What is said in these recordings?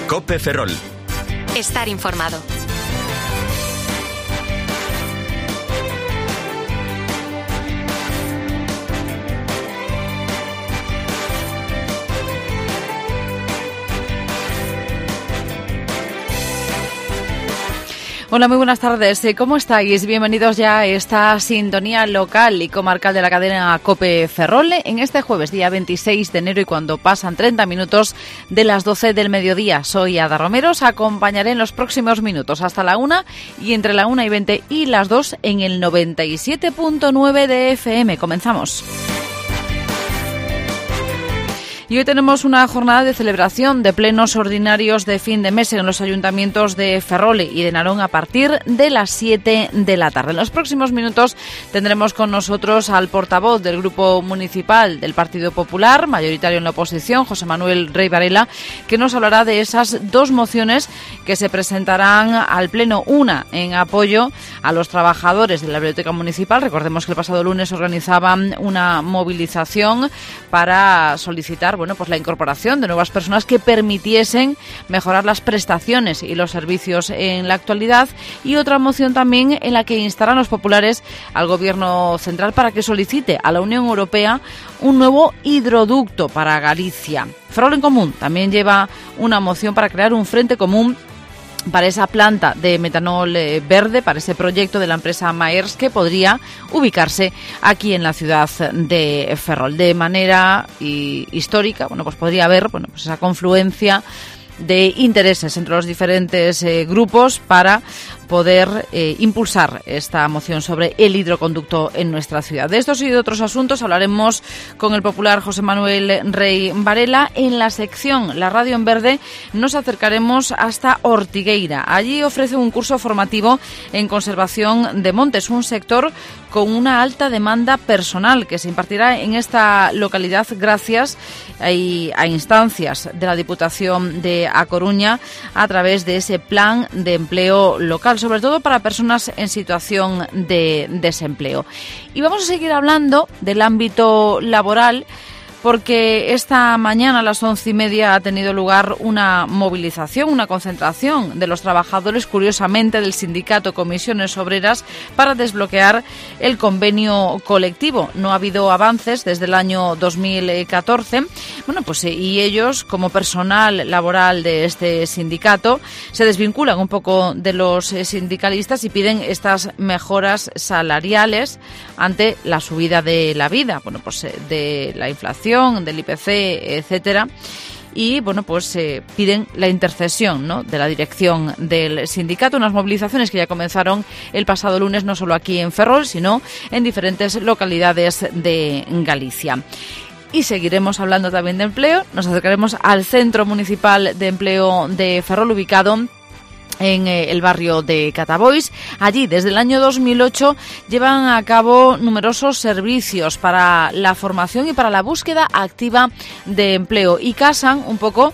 COPE Ferrol. Estar informado. Hola, muy buenas tardes. ¿Cómo estáis? Bienvenidos ya a esta sintonía local y comarcal de la cadena COPE Ferrol en este jueves, día 26 de enero, y cuando pasan 30 minutos de las 12 del mediodía. Soy Ada Romero, os acompañaré en los próximos minutos hasta la 1 y entre la 1:20 y las 2 en el 97.9 de FM. Comenzamos. Y hoy tenemos una jornada de celebración de plenos ordinarios de fin de mes en los ayuntamientos de Ferrol y de Narón a partir de las 7 de la tarde. En los próximos minutos tendremos con nosotros al portavoz del Grupo Municipal del Partido Popular, mayoritario en la oposición, José Manuel Rey Varela, que nos hablará de esas dos mociones que se presentarán al Pleno. Una en apoyo a los trabajadores de la Biblioteca Municipal. Recordemos que el pasado lunes organizaban una movilización para solicitar la incorporación de nuevas personas que permitiesen mejorar las prestaciones y los servicios en la actualidad, y otra moción también en la que instarán los populares al Gobierno central para que solicite a la Unión Europea un nuevo hidroducto para Galicia. Ferrol en Común también lleva una moción para crear un frente común para esa planta de metanol verde, para ese proyecto de la empresa Maersk que podría ubicarse aquí en la ciudad de Ferrol. De manera histórica, pues podría haber esa confluencia de intereses entre los diferentes grupos para poder impulsar esta moción sobre el hidroconducto en nuestra ciudad. De estos y de otros asuntos hablaremos con el popular José Manuel Rey Varela. En la sección La Radio en Verde nos acercaremos hasta Ortigueira. Allí ofrece un curso formativo en conservación de montes, un sector con una alta demanda personal que se impartirá en esta localidad gracias a instancias de la Diputación de A Coruña a través de ese plan de empleo local, sobre todo para personas en situación de desempleo. Y vamos a seguir hablando del ámbito laboral, porque esta mañana a las 11:30 ha tenido lugar una movilización, una concentración de los trabajadores, curiosamente del sindicato Comisiones Obreras, para desbloquear el convenio colectivo. No ha habido avances desde el año 2014. Y ellos, como personal laboral de este sindicato, se desvinculan un poco de los sindicalistas y piden estas mejoras salariales ante la subida de la vida, de la inflación, del IPC, etcétera. Y piden la intercesión de la dirección del sindicato, unas movilizaciones que ya comenzaron el pasado lunes, no solo aquí en Ferrol, sino en diferentes localidades de Galicia. Y seguiremos hablando también de empleo. Nos acercaremos al Centro Municipal de Empleo de Ferrol, ubicado en el barrio de Catabois. Allí, desde el año 2008, llevan a cabo numerosos servicios para la formación y para la búsqueda activa de empleo, y casan un poco,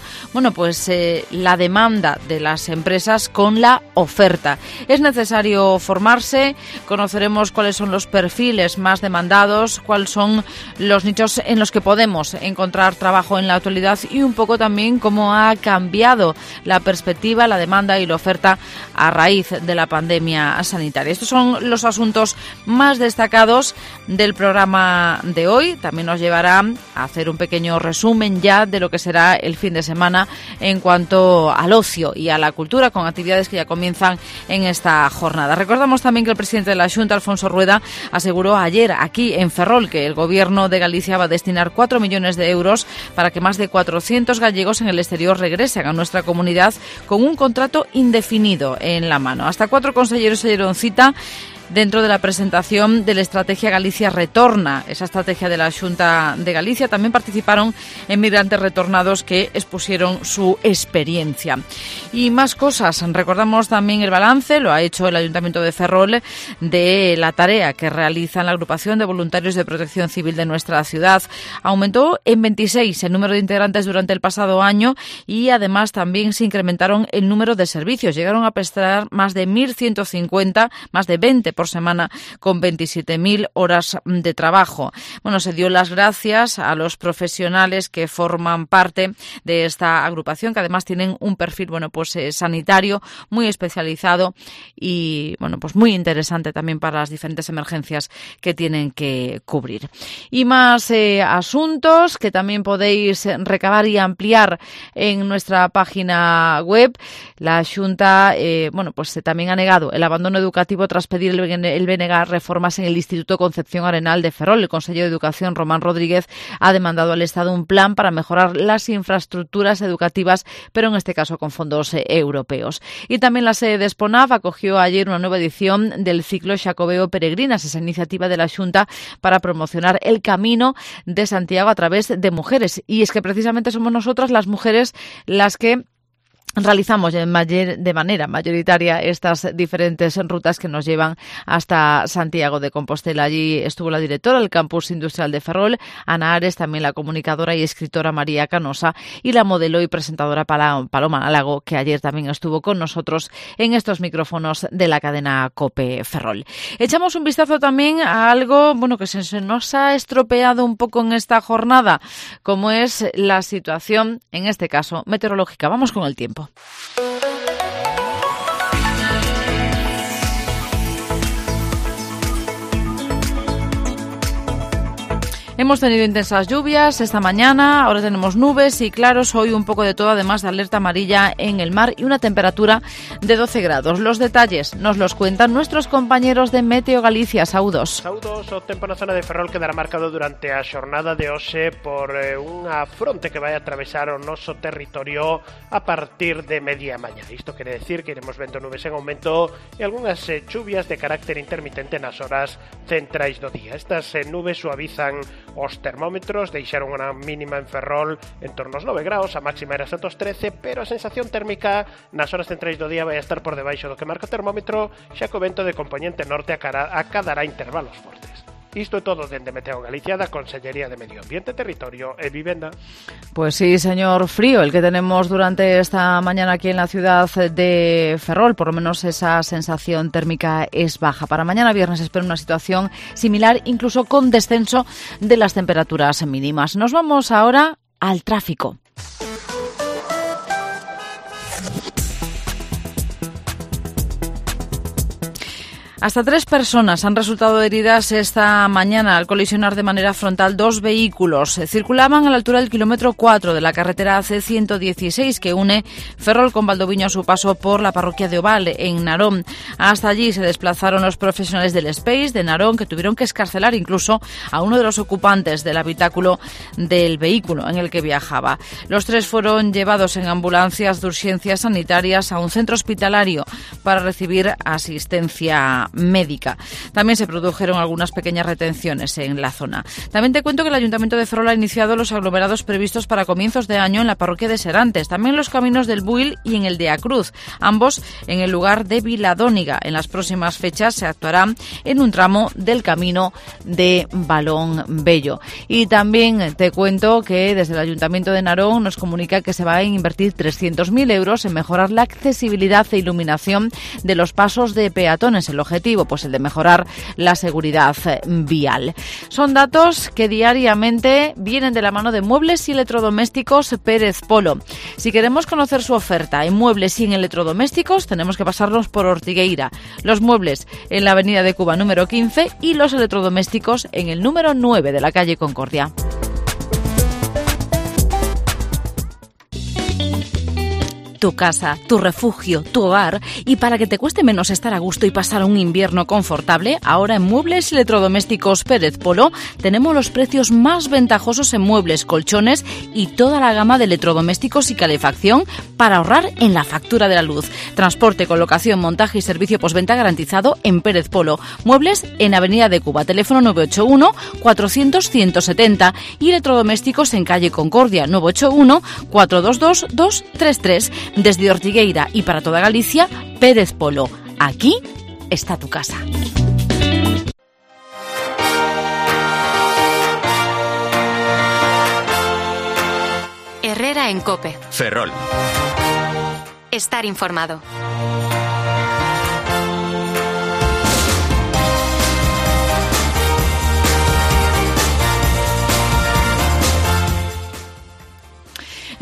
la demanda de las empresas con la oferta. Es necesario formarse, conoceremos cuáles son los perfiles más demandados, cuáles son los nichos en los que podemos encontrar trabajo en la actualidad, y un poco también cómo ha cambiado la perspectiva, la demanda y la oferta a raíz de la pandemia sanitaria. Estos son los asuntos más destacados del programa de hoy. También nos llevará a hacer un pequeño resumen ya de lo que será el fin de semana en cuanto al ocio y a la cultura, con actividades que ya comienzan en esta jornada. Recordamos también que el presidente de la Xunta, Alfonso Rueda, aseguró ayer aquí en Ferrol que el Gobierno de Galicia va a destinar 4 millones de euros para que más de 400 gallegos en el exterior regresen a nuestra comunidad con un contrato indefinido en la mano. Hasta 4 conselleros se dieron cita dentro de la presentación de la Estrategia Galicia Retorna, esa estrategia de la Xunta de Galicia. También participaron emigrantes retornados que expusieron su experiencia. Y más cosas. Recordamos también el balance, lo ha hecho el Ayuntamiento de Ferrol, de la tarea que realiza la agrupación de voluntarios de protección civil de nuestra ciudad. Aumentó en 26 el número de integrantes durante el pasado año, y además también se incrementaron el número de servicios. Llegaron a prestar más de 1.150, más de 20 por semana con 27.000 horas de trabajo. Bueno, se dio las gracias a los profesionales que forman parte de esta agrupación, que además tienen un perfil, sanitario muy especializado y, muy interesante también para las diferentes emergencias que tienen que cubrir. Y más asuntos que también podéis recabar y ampliar en nuestra página web. La Xunta, también ha negado el abandono educativo tras pedir el BNG reformas en el Instituto Concepción Arenal de Ferrol. El Consejo de Educación, Román Rodríguez, ha demandado al Estado un plan para mejorar las infraestructuras educativas, pero en este caso con fondos europeos. Y también la sede de Esponav acogió ayer una nueva edición del ciclo Xacobeo Peregrinas, esa iniciativa de la Xunta para promocionar el camino de Santiago a través de mujeres. Y es que precisamente somos nosotras las mujeres las que realizamos de manera mayoritaria estas diferentes rutas que nos llevan hasta Santiago de Compostela. Allí estuvo la directora del Campus Industrial de Ferrol, Ana Ares, también la comunicadora y escritora María Canosa y la modelo y presentadora Paloma Lago, que ayer también estuvo con nosotros en estos micrófonos de la cadena COPE Ferrol. Echamos un vistazo también a algo que se nos ha estropeado un poco en esta jornada, como es la situación, en este caso, meteorológica. Vamos con el tiempo. Hemos tenido intensas lluvias esta mañana, ahora tenemos nubes y claros, hoy un poco de todo, además de alerta amarilla en el mar y una temperatura de 12 grados. Los detalles nos los cuentan nuestros compañeros de Meteo Galicia. Saúdos. Saúdos, o tempo na zona de Ferrol quedará marcado durante a xornada de hoxe por unha fronte que vai a atravesar o noso territorio a partir de media mañá. Isto quere decir que iremos vendo nubes en aumento e algunhas chuvias de carácter intermitente nas horas centrais do día. Estas nubes suavizan os termómetros, deixaron unha mínima en Ferrol en torno aos 9 graus, a máxima era 113, pero a sensación térmica nas horas centrais do día vai a estar por debaixo do que marca o termómetro, xa que o vento de componente norte acadará intervalos fortes. Isto é todo dende Meteo Galicia, da Consellería de Medio Ambiente, Territorio e Vivenda. Pues sí, señor frío, el que tenemos durante esta mañana aquí en la ciudad de Ferrol, por lo menos esa sensación térmica es baja. Para mañana viernes espera una situación similar, incluso con descenso de las temperaturas mínimas. Nos vamos ahora al tráfico. Hasta 3 personas han resultado heridas esta mañana al colisionar de manera frontal 2 vehículos. Circulaban a la altura del kilómetro 4 de la carretera AC116 que une Ferrol con Valdoviño a su paso por la parroquia de Oval, en Narón. Hasta allí se desplazaron los profesionales del Space de Narón, que tuvieron que excarcelar incluso a uno de los ocupantes del habitáculo del vehículo en el que viajaba. Los 3 fueron llevados en ambulancias de urgencias sanitarias a un centro hospitalario para recibir asistencia médica. También se produjeron algunas pequeñas retenciones en la zona. También te cuento que el Ayuntamiento de Ferrol ha iniciado los aglomerados previstos para comienzos de año en la parroquia de Serantes, también los caminos del Buil y en el de Acruz, ambos en el lugar de Viladóniga. En las próximas fechas se actuará en un tramo del camino de Balón Bello. Y también te cuento que desde el Ayuntamiento de Narón nos comunica que se va a invertir 300.000 euros en mejorar la accesibilidad e iluminación de los pasos de peatones. El objetivo, pues el de mejorar la seguridad vial. Son datos que diariamente vienen de la mano de Muebles y Electrodomésticos Pérez Polo. Si queremos conocer su oferta en muebles y en electrodomésticos, tenemos que pasarnos por Ortigueira. Los muebles en la avenida de Cuba número 15 y los electrodomésticos en el número 9 de la calle Concordia. Tu casa, tu refugio, tu hogar, y para que te cueste menos estar a gusto y pasar un invierno confortable, ahora en Muebles y Electrodomésticos Pérez Polo tenemos los precios más ventajosos en muebles, colchones y toda la gama de electrodomésticos y calefacción para ahorrar en la factura de la luz. Transporte, colocación, montaje y servicio postventa garantizado en Pérez Polo. Muebles en Avenida de Cuba, teléfono 981 400 170 y electrodomésticos en calle Concordia 981 422 233. Desde Ortigueira y para toda Galicia, Pérez Polo. Aquí está tu casa. Herrera en COPE. Ferrol. Estar informado.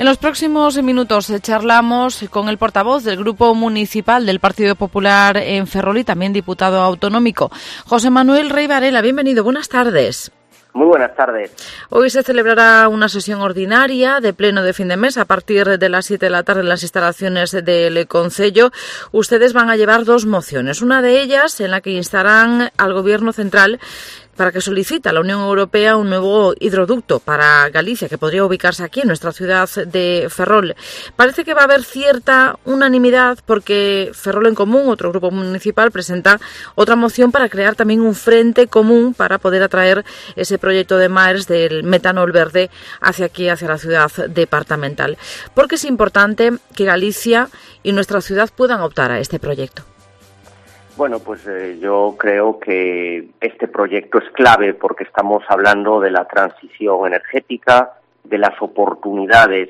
En los próximos minutos charlamos con el portavoz del Grupo Municipal del Partido Popular en Ferrol y también diputado autonómico, José Manuel Rey Varela. Bienvenido, buenas tardes. Muy buenas tardes. Hoy se celebrará una sesión ordinaria de pleno de fin de mes a partir de las 7 de la tarde en las instalaciones del Concello. Ustedes van a llevar dos mociones. Una de ellas en la que instarán al Gobierno central para que solicite a la Unión Europea un nuevo hidroducto para Galicia, que podría ubicarse aquí en nuestra ciudad de Ferrol. Parece que va a haber cierta unanimidad porque Ferrol en Común, otro grupo municipal, presenta otra moción para crear también un frente común para poder atraer ese proyecto de Maers del metanol verde hacia aquí, hacia la ciudad departamental. Porque es importante que Galicia y nuestra ciudad puedan optar a este proyecto. Bueno, pues yo creo que este proyecto es clave porque estamos hablando de la transición energética, de las oportunidades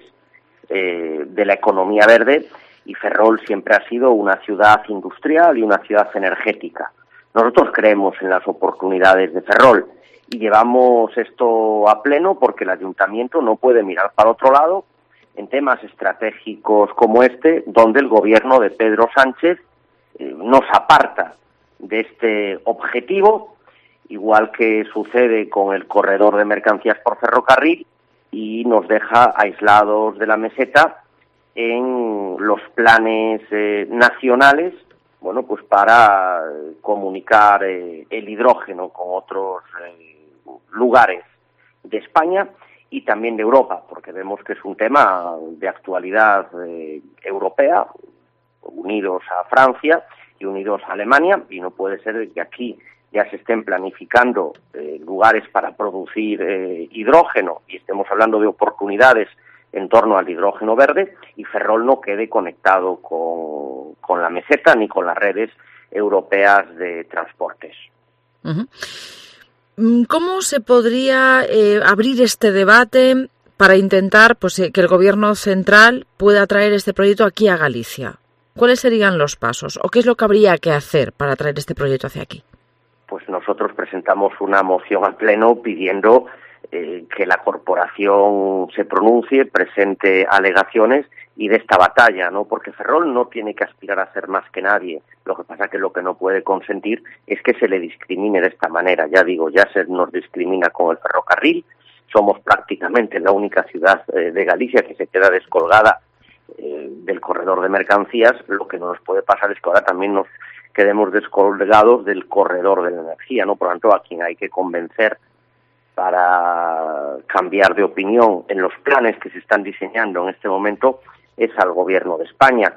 de la economía verde, y Ferrol siempre ha sido una ciudad industrial y una ciudad energética. Nosotros creemos en las oportunidades de Ferrol y llevamos esto a pleno porque el ayuntamiento no puede mirar para otro lado en temas estratégicos como este, donde el gobierno de Pedro Sánchez nos aparta de este objetivo, igual que sucede con el corredor de mercancías por ferrocarril, y nos deja aislados de la meseta en los planes nacionales, bueno, pues para comunicar el hidrógeno con otros lugares de España y también de Europa, porque vemos que es un tema de actualidad europea, unidos a Francia y unidos a Alemania, y no puede ser que aquí ya se estén planificando lugares para producir hidrógeno y estemos hablando de oportunidades en torno al hidrógeno verde y Ferrol no quede conectado con la meseta ni con las redes europeas de transportes. Uh-huh. ¿Cómo se podría abrir este debate para intentar que el Gobierno central pueda traer este proyecto aquí a Galicia? ¿Cuáles serían los pasos o qué es lo que habría que hacer para traer este proyecto hacia aquí? Pues nosotros presentamos una moción al Pleno pidiendo que la corporación se pronuncie, presente alegaciones y de esta batalla, ¿no? Porque Ferrol no tiene que aspirar a ser más que nadie. Lo que pasa que lo que no puede consentir es que se le discrimine de esta manera. Ya digo, ya se nos discrimina con el ferrocarril. Somos prácticamente la única ciudad de Galicia que se queda descolgada del corredor de mercancías. Lo que no nos puede pasar es que ahora también nos quedemos descolgados del corredor de la energía, ¿no? Por lo tanto, a quien hay que convencer para cambiar de opinión en los planes que se están diseñando en este momento es al Gobierno de España.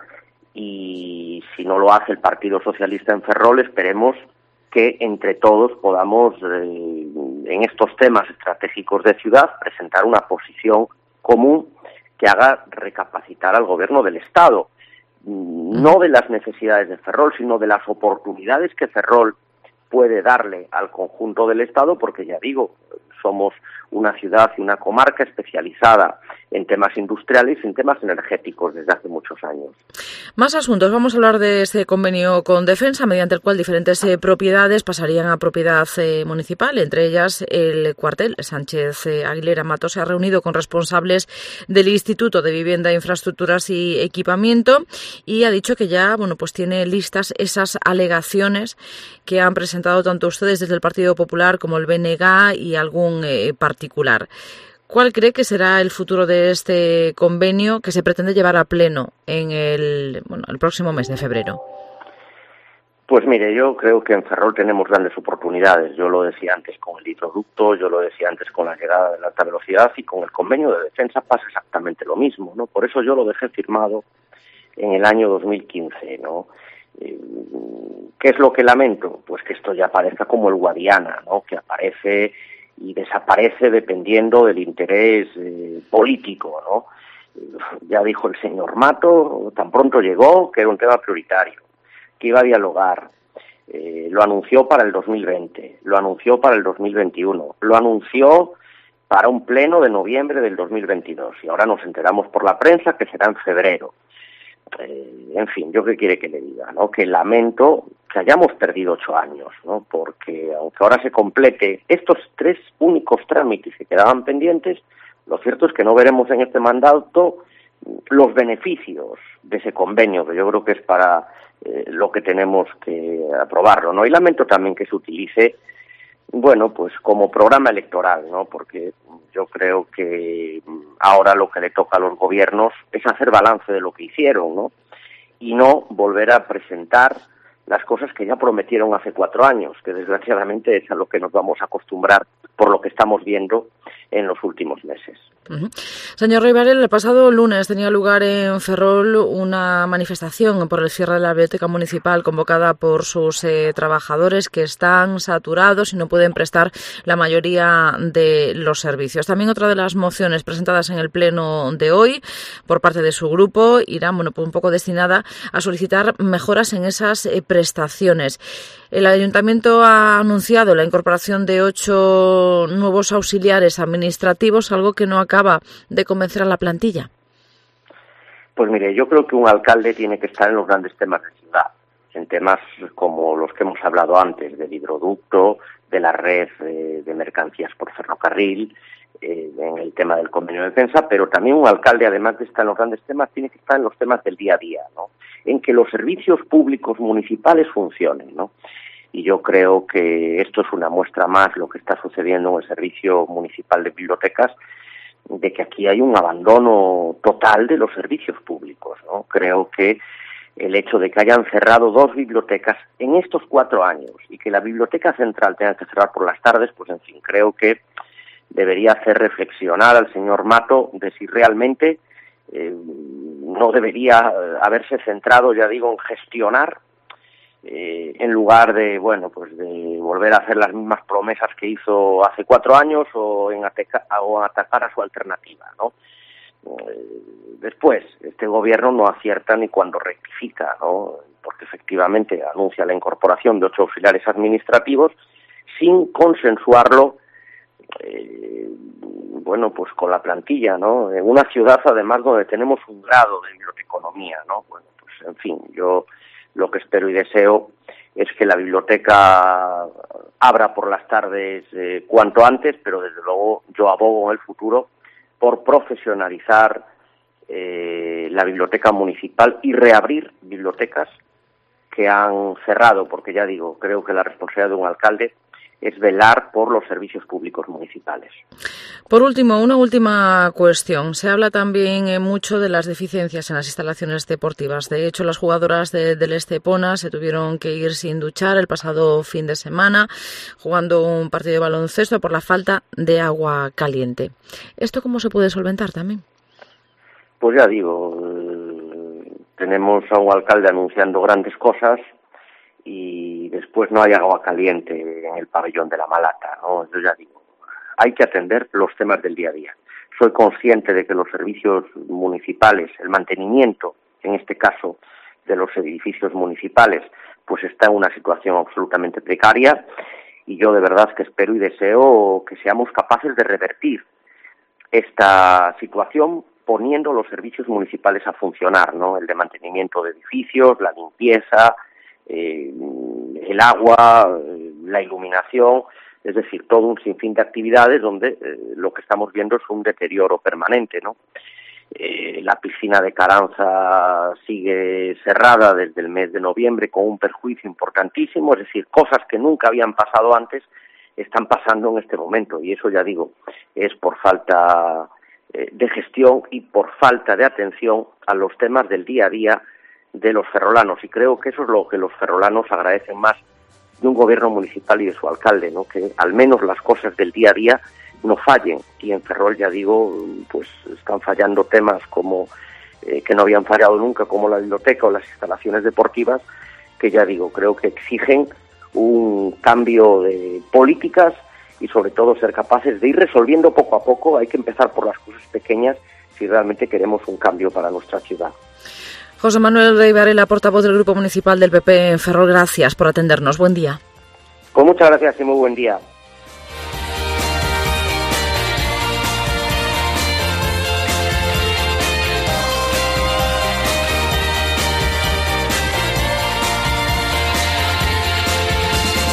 Y si no lo hace el Partido Socialista en Ferrol, esperemos que entre todos podamos, en estos temas estratégicos de ciudad, presentar una posición común que haga recapacitar al Gobierno del Estado, no de las necesidades de Ferrol, sino de las oportunidades que Ferrol puede darle al conjunto del Estado, porque ya digo, somos una ciudad y una comarca especializada en temas industriales y en temas energéticos desde hace muchos años. Más asuntos. Vamos a hablar de este convenio con Defensa, mediante el cual diferentes propiedades pasarían a propiedad municipal, entre ellas el cuartel. Sánchez Aguilera Mato se ha reunido con responsables del Instituto de Vivienda, Infraestructuras y Equipamiento y ha dicho que ya tiene listas esas alegaciones que han presentado tanto ustedes desde el Partido Popular como el BNG y algún particular. ¿Cuál cree que será el futuro de este convenio que se pretende llevar a pleno en el próximo mes de febrero? Pues mire, yo creo que en Ferrol tenemos grandes oportunidades. Yo lo decía antes con el hidroducto, yo lo decía antes con la llegada de la alta velocidad y con el convenio de defensa pasa exactamente lo mismo, ¿no? Por eso yo lo dejé firmado en el año 2015, ¿no? ¿Qué es lo que lamento? Pues que esto ya parezca como el Guadiana, ¿no? Que aparece y desaparece dependiendo del interés político, ¿no? Ya dijo el señor Mato, tan pronto llegó, que era un tema prioritario, que iba a dialogar. Lo anunció para el 2020, lo anunció para el 2021, lo anunció para un pleno de noviembre del 2022 y ahora nos enteramos por la prensa que será en febrero. En fin, ¿yo qué quiere que le diga, no? Que lamento que hayamos perdido 8 años, ¿no? Porque aunque ahora se complete estos 3 únicos trámites que quedaban pendientes, Lo cierto es que no veremos en este mandato los beneficios de ese convenio, que yo creo que es para lo que tenemos que aprobarlo, ¿no? Y lamento también que se utilice, bueno, pues como programa electoral, ¿no? Porque yo creo que ahora lo que le toca a los gobiernos es hacer balance de lo que hicieron, ¿no? Y no volver a presentar las cosas que ya prometieron hace 4 años, que desgraciadamente es a lo que nos vamos a acostumbrar por lo que estamos viendo en los últimos meses. Señor Rey Varela, el pasado lunes tenía lugar en Ferrol una manifestación por el cierre de la biblioteca municipal convocada por sus trabajadores que están saturados y no pueden prestar la mayoría de los servicios. También otra de las mociones presentadas en el pleno de hoy por parte de su grupo irá, pues un poco destinada a solicitar mejoras en esas prestaciones. El Ayuntamiento ha anunciado la incorporación de 8 nuevos auxiliares administrativos, algo que no acaba de convencer a la plantilla. Pues mire, yo creo que un alcalde tiene que estar en los grandes temas de ciudad, en temas como los que hemos hablado antes, del hidroducto, de la red de mercancías por ferrocarril, en el tema del convenio de defensa, pero también un alcalde, además de estar en los grandes temas, tiene que estar en los temas del día a día, ¿no? En que los servicios públicos municipales funcionen, ¿no? Y yo creo que esto es una muestra más lo que está sucediendo en el Servicio Municipal de Bibliotecas, de que aquí hay un abandono total de los servicios públicos, ¿no? Creo que el hecho de que hayan cerrado 2 bibliotecas en estos 4 años y que la Biblioteca Central tenga que cerrar por las tardes, pues en fin, creo que debería hacer reflexionar al señor Mato de si realmente no debería haberse centrado, ya digo, en gestionar en lugar de, bueno, pues de volver a hacer las mismas promesas que hizo hace 4 años o en atacar a su alternativa, ¿no? Después, este gobierno no acierta ni cuando rectifica, ¿no? Porque efectivamente anuncia la incorporación de 8 auxiliares administrativos sin consensuarlo, bueno, pues con la plantilla, ¿no? En una ciudad, además, donde tenemos un grado de biblioteconomía, ¿no? Bueno, pues en fin, yo lo que espero y deseo es que la biblioteca abra por las tardes cuanto antes, pero desde luego yo abogo en el futuro por profesionalizar la biblioteca municipal y reabrir bibliotecas que han cerrado, porque ya digo, creo que la responsabilidad de un alcalde es velar por los servicios públicos municipales. Por último, una última cuestión. Se habla también mucho de las deficiencias en las instalaciones deportivas. De hecho, las jugadoras del Estepona se tuvieron que ir sin duchar el pasado fin de semana jugando un partido de baloncesto por la falta de agua caliente. ¿Esto cómo se puede solventar también? Pues ya digo, tenemos a un alcalde anunciando grandes cosas y después no hay agua caliente en el pabellón de la Malata, ¿no? Yo ya digo, hay que atender los temas del día a día. Soy consciente de que los servicios municipales, el mantenimiento, en este caso, de los edificios municipales, pues está en una situación absolutamente precaria y yo de verdad que espero y deseo que seamos capaces de revertir esta situación poniendo los servicios municipales a funcionar, ¿no? El de mantenimiento de edificios, la limpieza, el agua, la iluminación, es decir, todo un sinfín de actividades donde lo que estamos viendo es un deterioro permanente, ¿no? La piscina de Caranza sigue cerrada desde el mes de noviembre con un perjuicio importantísimo, es decir, cosas que nunca habían pasado antes están pasando en este momento y eso, ya digo, es por falta de gestión y por falta de atención a los temas del día a día de los ferrolanos, y creo que eso es lo que los ferrolanos agradecen más de un gobierno municipal y de su alcalde, ¿no? Que al menos las cosas del día a día no fallen, y en Ferrol, ya digo, pues están fallando temas como que no habían fallado nunca, como la biblioteca o las instalaciones deportivas, que ya digo, creo que exigen un cambio de políticas y sobre todo ser capaces de ir resolviendo poco a poco. Hay que empezar por las cosas pequeñas si realmente queremos un cambio para nuestra ciudad. José Manuel Rey Varela, portavoz del Grupo Municipal del PP en Ferrol, gracias por atendernos. Buen día. Pues muchas gracias y muy buen día.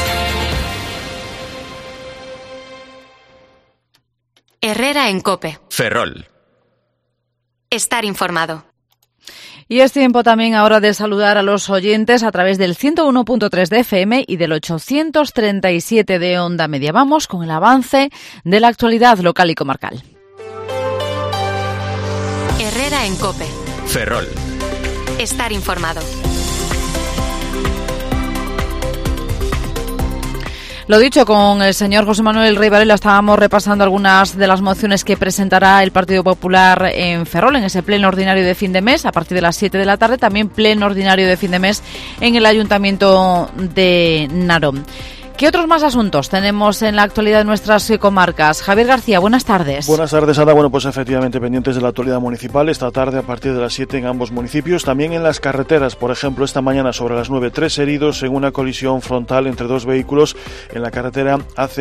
Herrera en COPE. Ferrol. Estar informado. Y es tiempo también ahora de saludar a los oyentes a través del 101.3 de FM y del 837 de Onda Media. Vamos con el avance de la actualidad local y comarcal. Herrera en COPE. Ferrol. Estar informado. Lo dicho, con el señor José Manuel Rey Varela estábamos repasando algunas de las mociones que presentará el Partido Popular en Ferrol, en ese pleno ordinario de fin de mes, a partir de las 7 de la tarde, también pleno ordinario de fin de mes en el Ayuntamiento de Narón. ¿Qué otros más asuntos tenemos en la actualidad de nuestras comarcas? Javier García, buenas tardes. Buenas tardes, Ana. Bueno, pues efectivamente pendientes de la actualidad municipal esta tarde a partir de las 7 en ambos municipios. También en las carreteras, por ejemplo, esta mañana sobre las 9, 3 heridos en una colisión frontal entre dos vehículos en la carretera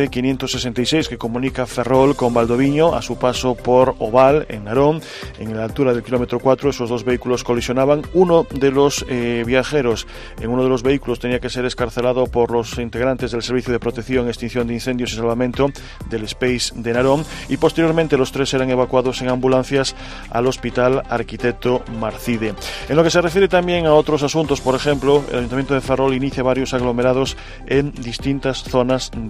AC566 que comunica Ferrol con Valdoviño a su paso por Oval, en Narón. En la altura del kilómetro 4, esos dos vehículos colisionaban. Uno de los viajeros en uno de los vehículos tenía que ser escarcelado por los integrantes del Servicio de Protección, Extinción de Incendios y Salvamento del Space de Narón, y posteriormente los tres eran evacuados en ambulancias al Hospital Arquitecto Marcide. En lo que se refiere también a otros asuntos, por ejemplo, el Ayuntamiento de Ferrol inicia varios aglomerados en distintas zonas en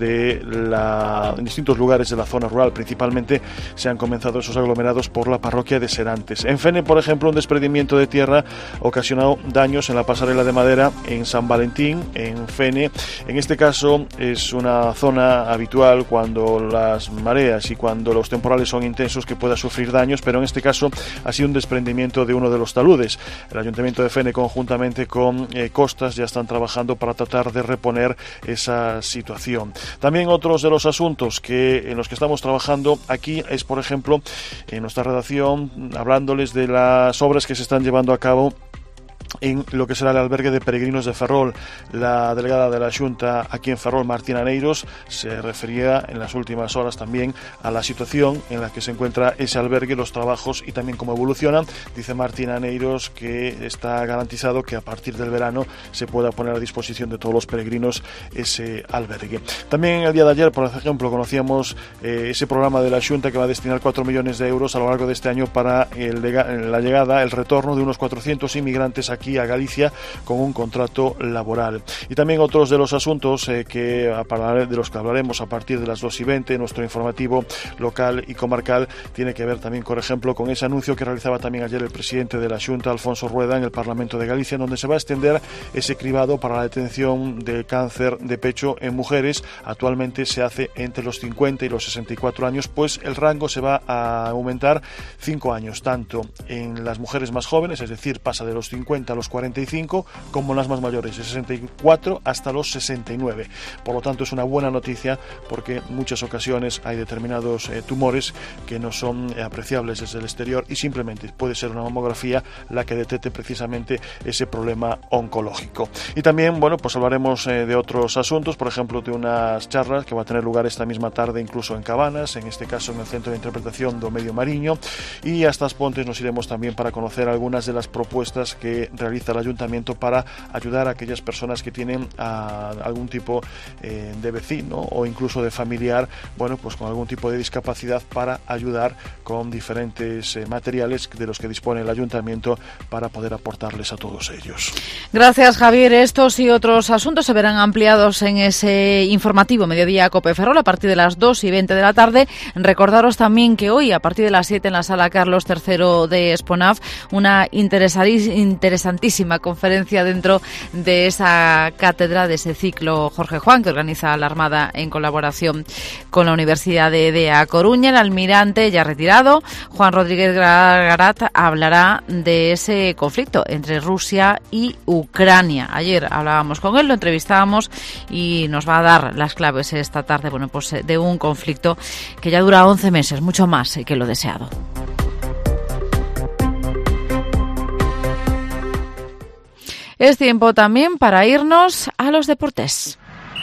distintos lugares de la zona rural. Principalmente se han comenzado esos aglomerados por la parroquia de Serantes. En Fene, por ejemplo, un desprendimiento de tierra ocasionó daños en la pasarela de madera en San Valentín, en Fene. En este caso es una zona habitual cuando las mareas y cuando los temporales son intensos que pueda sufrir daños, pero en este caso ha sido un desprendimiento de uno de los taludes. El Ayuntamiento de Fene, conjuntamente con Costas, ya están trabajando para tratar de reponer esa situación. También otros de los asuntos en los que estamos trabajando aquí es, por ejemplo, en nuestra redacción, hablándoles de las obras que se están llevando a cabo en lo que será el albergue de peregrinos de Ferrol. La delegada de la Xunta aquí en Ferrol, Martina Neiros, se refería en las últimas horas también a la situación en la que se encuentra ese albergue, los trabajos y también cómo evolucionan. Dice Martina Neiros que está garantizado que a partir del verano se pueda poner a disposición de todos los peregrinos ese albergue. También el día de ayer, por ejemplo, conocíamos ese programa de la Xunta que va a destinar 4 millones de euros a lo largo de este año para la llegada, el retorno de unos 400 inmigrantes aquí a Galicia con un contrato laboral. Y también otros de los asuntos de los que hablaremos a partir de las 2:20 en nuestro informativo local y comarcal tiene que ver también, por ejemplo, con ese anuncio que realizaba también ayer el presidente de la Xunta, Alfonso Rueda, en el Parlamento de Galicia, donde se va a extender ese cribado para la detención del cáncer de pecho en mujeres. Actualmente se hace entre los 50 y los 64 años, pues el rango se va a aumentar 5 años, tanto en las mujeres más jóvenes, es decir, pasa de los 50 a los 45, como las más mayores, de 64 hasta los 69. Por lo tanto, es una buena noticia porque en muchas ocasiones hay determinados tumores que no son apreciables desde el exterior y simplemente puede ser una mamografía la que detecte precisamente ese problema oncológico. Y también, bueno, pues hablaremos de otros asuntos, por ejemplo, de unas charlas que va a tener lugar esta misma tarde incluso en Cabanas, en este caso en el Centro de Interpretación do Medio Mariño, y hasta As Pontes nos iremos también para conocer algunas de las propuestas que realiza el Ayuntamiento para ayudar a aquellas personas que tienen algún tipo de vecino o incluso de familiar, bueno, pues con algún tipo de discapacidad, para ayudar con diferentes materiales de los que dispone el Ayuntamiento para poder aportarles a todos ellos. Gracias, Javier. Estos y otros asuntos se verán ampliados en ese informativo Mediodía COPE Ferrol a partir de las 2:20 de la tarde. Recordaros también que hoy, a partir de las 7 en la Sala Carlos III de Esponaf, una interesantísima conferencia dentro de esa cátedra, de ese ciclo Jorge Juan que organiza la Armada en colaboración con la Universidad de A Coruña. El almirante ya retirado, Juan Rodríguez Garat, hablará de ese conflicto entre Rusia y Ucrania. Ayer hablábamos con él, lo entrevistábamos y nos va a dar las claves esta tarde, bueno, pues de un conflicto que ya dura 11 meses, mucho más que lo deseado. Es tiempo también para irnos a los deportes.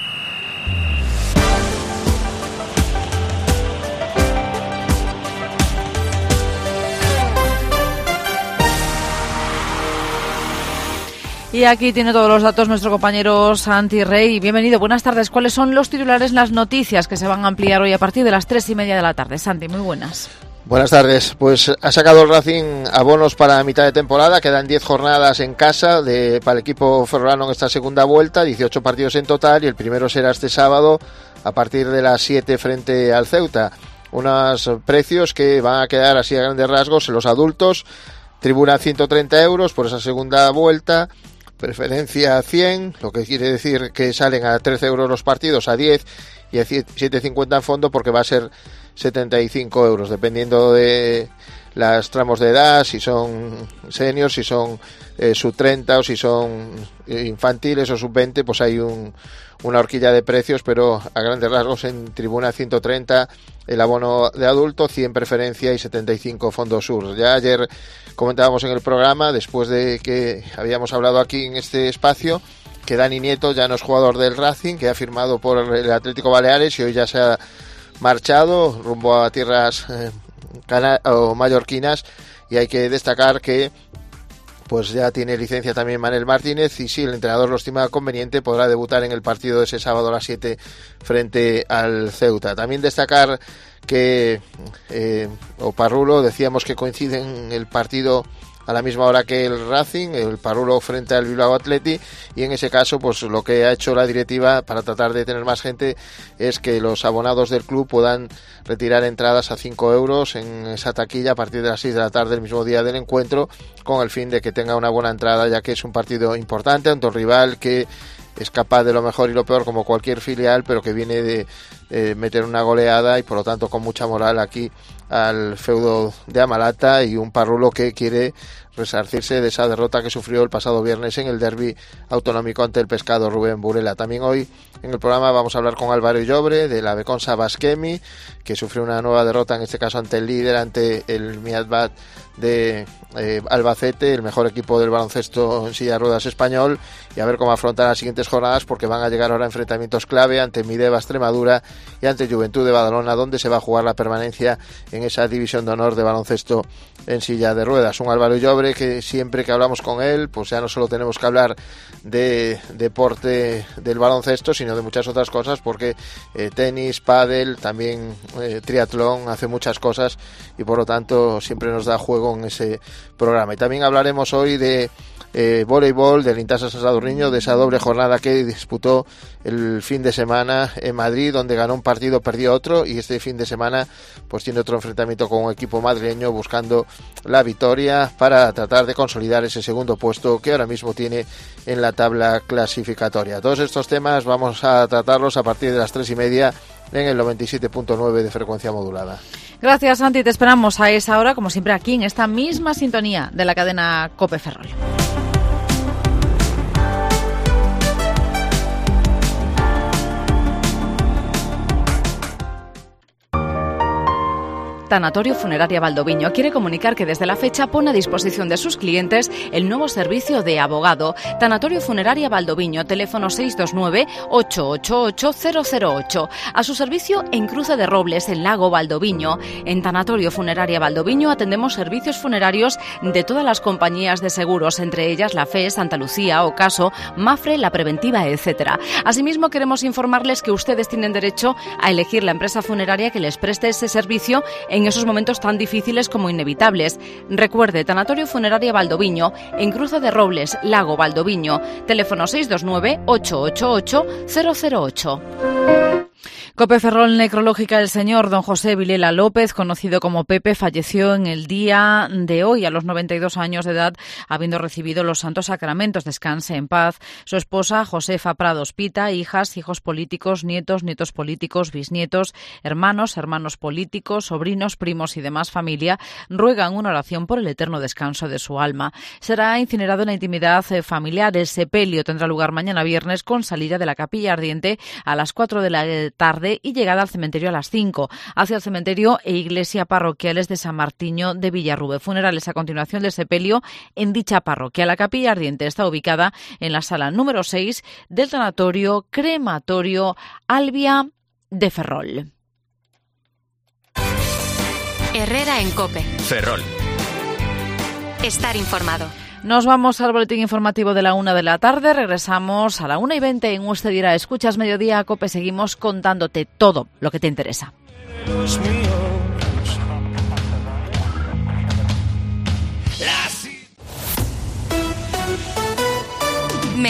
Y aquí tiene todos los datos nuestro compañero Santi Rey. Bienvenido, buenas tardes. ¿Cuáles son los titulares, las noticias que se van a ampliar hoy a partir de las 3:30 de la tarde? Santi, muy buenas. Buenas tardes. Pues ha sacado el Racing abonos para mitad de temporada. Quedan 10 jornadas en casa para el equipo ferrolano en esta segunda vuelta, 18 partidos en total, y el primero será este sábado a partir de las 7 frente al Ceuta. Unos precios que van a quedar así a grandes rasgos en los adultos. Tribuna 130 euros por esa segunda vuelta, preferencia 100, lo que quiere decir que salen a 13 euros los partidos, a 10, y a 7,50 en fondo, porque va a ser 75 euros, dependiendo de los tramos de edad, si son seniors, si son sub-30 o si son infantiles o sub-20, pues hay una horquilla de precios, pero a grandes rasgos en tribuna 130 el abono de adulto, 100 preferencia y 75 fondo sur. Ya ayer comentábamos en el programa, después de que habíamos hablado aquí en este espacio, que Dani Nieto ya no es jugador del Racing, que ha firmado por el Atlético Baleares y hoy ya se ha marchado rumbo a tierras mallorquinas, y hay que destacar que pues ya tiene licencia también Manel Martínez, y si el entrenador lo estima conveniente podrá debutar en el partido de ese sábado a las 7 frente al Ceuta. También destacar que Oparrulo, decíamos que coinciden el partido a la misma hora que el Racing, el Parrulo frente al Bilbao Athletic, y en ese caso pues lo que ha hecho la directiva para tratar de tener más gente es que los abonados del club puedan retirar entradas a 5 euros en esa taquilla a partir de las 6 de la tarde el mismo día del encuentro, con el fin de que tenga una buena entrada, ya que es un partido importante ante un rival que es capaz de lo mejor y lo peor como cualquier filial, pero que viene de meter una goleada y por lo tanto con mucha moral aquí al feudo de Amalata, y un Parrulo que quiere resarcirse de esa derrota que sufrió el pasado viernes en el derbi autonómico ante el Pescado Rubén Burela. También hoy en el programa vamos a hablar con Álvaro Illobre de la Beconsa Basquemi, que sufrió una nueva derrota, en este caso ante el líder, ante el Miatbat de Albacete, el mejor equipo del baloncesto en silla de ruedas español, y a ver cómo afrontan las siguientes jornadas, porque van a llegar ahora enfrentamientos clave ante Mideva Extremadura y ante Juventud de Badalona, donde se va a jugar la permanencia en esa división de honor de baloncesto en silla de ruedas. Un Álvaro Illobre que siempre que hablamos con él, pues ya no solo tenemos que hablar de deporte del baloncesto, sino de muchas otras cosas, porque tenis, pádel, también triatlón, hace muchas cosas, y por lo tanto siempre nos da juego en ese programa. Y también hablaremos hoy de voleibol, del Intasa San Sadurniño, de esa doble jornada que disputó el fin de semana en Madrid, donde ganó un partido, perdió otro, y este fin de semana pues tiene otro enfrentamiento con un equipo madrileño buscando la victoria para tratar de consolidar ese segundo puesto que ahora mismo tiene en la tabla clasificatoria. Todos estos temas vamos a tratarlos a partir de las 3:30 en el 97.9 de frecuencia modulada. Gracias, Santi. Te esperamos a esa hora, como siempre, aquí en esta misma sintonía de la cadena COPE Ferrol. Tanatorio Funeraria Valdoviño quiere comunicar que desde la fecha pone a disposición de sus clientes el nuevo servicio de abogado. Tanatorio Funeraria Valdoviño, teléfono 629-888-008. A su servicio en Cruce de Robles, en Lago Valdoviño. En Tanatorio Funeraria Valdoviño atendemos servicios funerarios de todas las compañías de seguros, entre ellas la FE, Santa Lucía, Ocaso, Mafre, La Preventiva, etc. Asimismo, queremos informarles que ustedes tienen derecho a elegir la empresa funeraria que les preste ese servicio en esos momentos tan difíciles como inevitables. Recuerde, Tanatorio Funeraria Valdoviño, en Cruce de Robles, Lago Valdoviño, teléfono 629-888-008. COPE Ferrol necrológica. El señor don José Vilela López, conocido como Pepe, falleció en el día de hoy a los 92 años de edad, habiendo recibido los santos sacramentos. Descanse en paz. Su esposa, Josefa Prados Pita, hijas, hijos políticos, nietos, nietos políticos, bisnietos, hermanos, hermanos políticos, sobrinos, primos y demás familia, ruegan una oración por el eterno descanso de su alma. Será incinerado en la intimidad familiar. El sepelio tendrá lugar mañana viernes, con salida de la Capilla Ardiente a las 4 de la tarde y llegada al cementerio a las 5, hacia el cementerio e iglesia parroquiales de San Martiño de Villarrube. Funerales a continuación del sepelio en dicha parroquia. La Capilla Ardiente está ubicada en la sala número 6 del tanatorio crematorio Albia de Ferrol. Herrera en COPE. Ferrol. Estar informado. Nos vamos al boletín informativo de la 1 de la tarde. Regresamos a la 1:20 en Usted Dirá. Escuchas Mediodía COPE. Seguimos contándote todo lo que te interesa.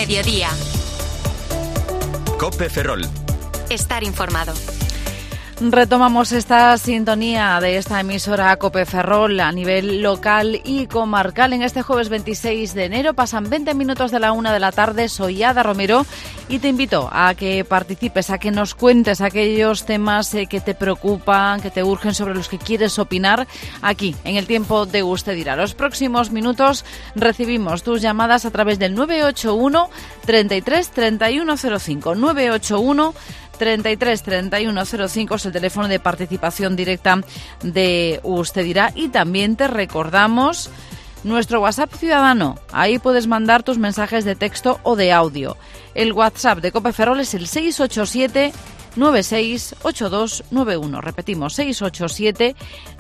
Mediodía. COPE Ferrol. Estar informado. Retomamos esta sintonía de esta emisora COPE Ferrol a nivel local y comarcal. En este jueves 26 de enero pasan 20 minutos de la 1 de la tarde. Soy Ada Romero y te invito a que participes, a que nos cuentes aquellos temas que te preocupan, que te urgen, sobre los que quieres opinar aquí, en el tiempo de Usted Dirá. Los próximos minutos recibimos tus llamadas a través del 981 33 3105. 981 33 3105 es el teléfono de participación directa de Usted Dirá. Y también te recordamos nuestro WhatsApp ciudadano. Ahí puedes mandar tus mensajes de texto o de audio. El WhatsApp de COPE Ferrol es el 687 968291. Repetimos, 687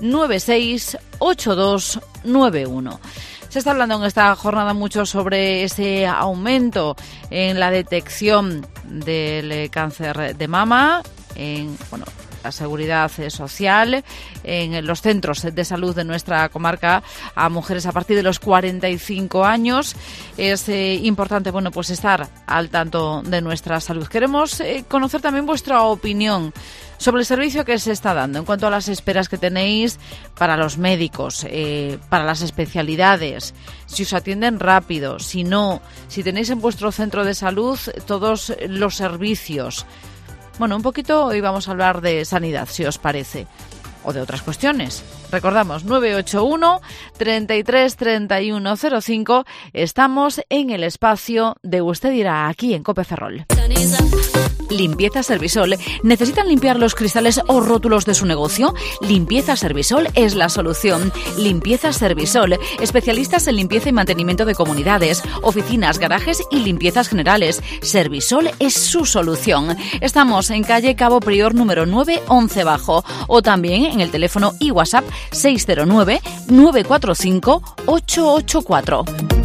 968291. Se está hablando en esta jornada mucho sobre ese aumento en la detección del cáncer de mama, en la seguridad social, en los centros de salud de nuestra comarca a mujeres a partir de los 45 años. Es importante, pues estar al tanto de nuestra salud. Queremos conocer también vuestra opinión sobre el servicio que se está dando en cuanto a las esperas que tenéis para los médicos, para las especialidades, si os atienden rápido, si no, si tenéis en vuestro centro de salud todos los servicios. Un poquito hoy vamos a hablar de sanidad, si os parece, o de otras cuestiones. Recordamos, 981 33 3105. Estamos en el espacio de Usted Dirá, aquí en COPE Ferrol. Limpieza Servisol. ¿Necesitan limpiar los cristales o rótulos de su negocio? Limpieza Servisol es la solución. Limpieza Servisol. Especialistas en limpieza y mantenimiento de comunidades, oficinas, garajes y limpiezas generales. Servisol es su solución. Estamos en calle Cabo Prior número 9, 11 Bajo. O también en el teléfono y WhatsApp 609 945 884.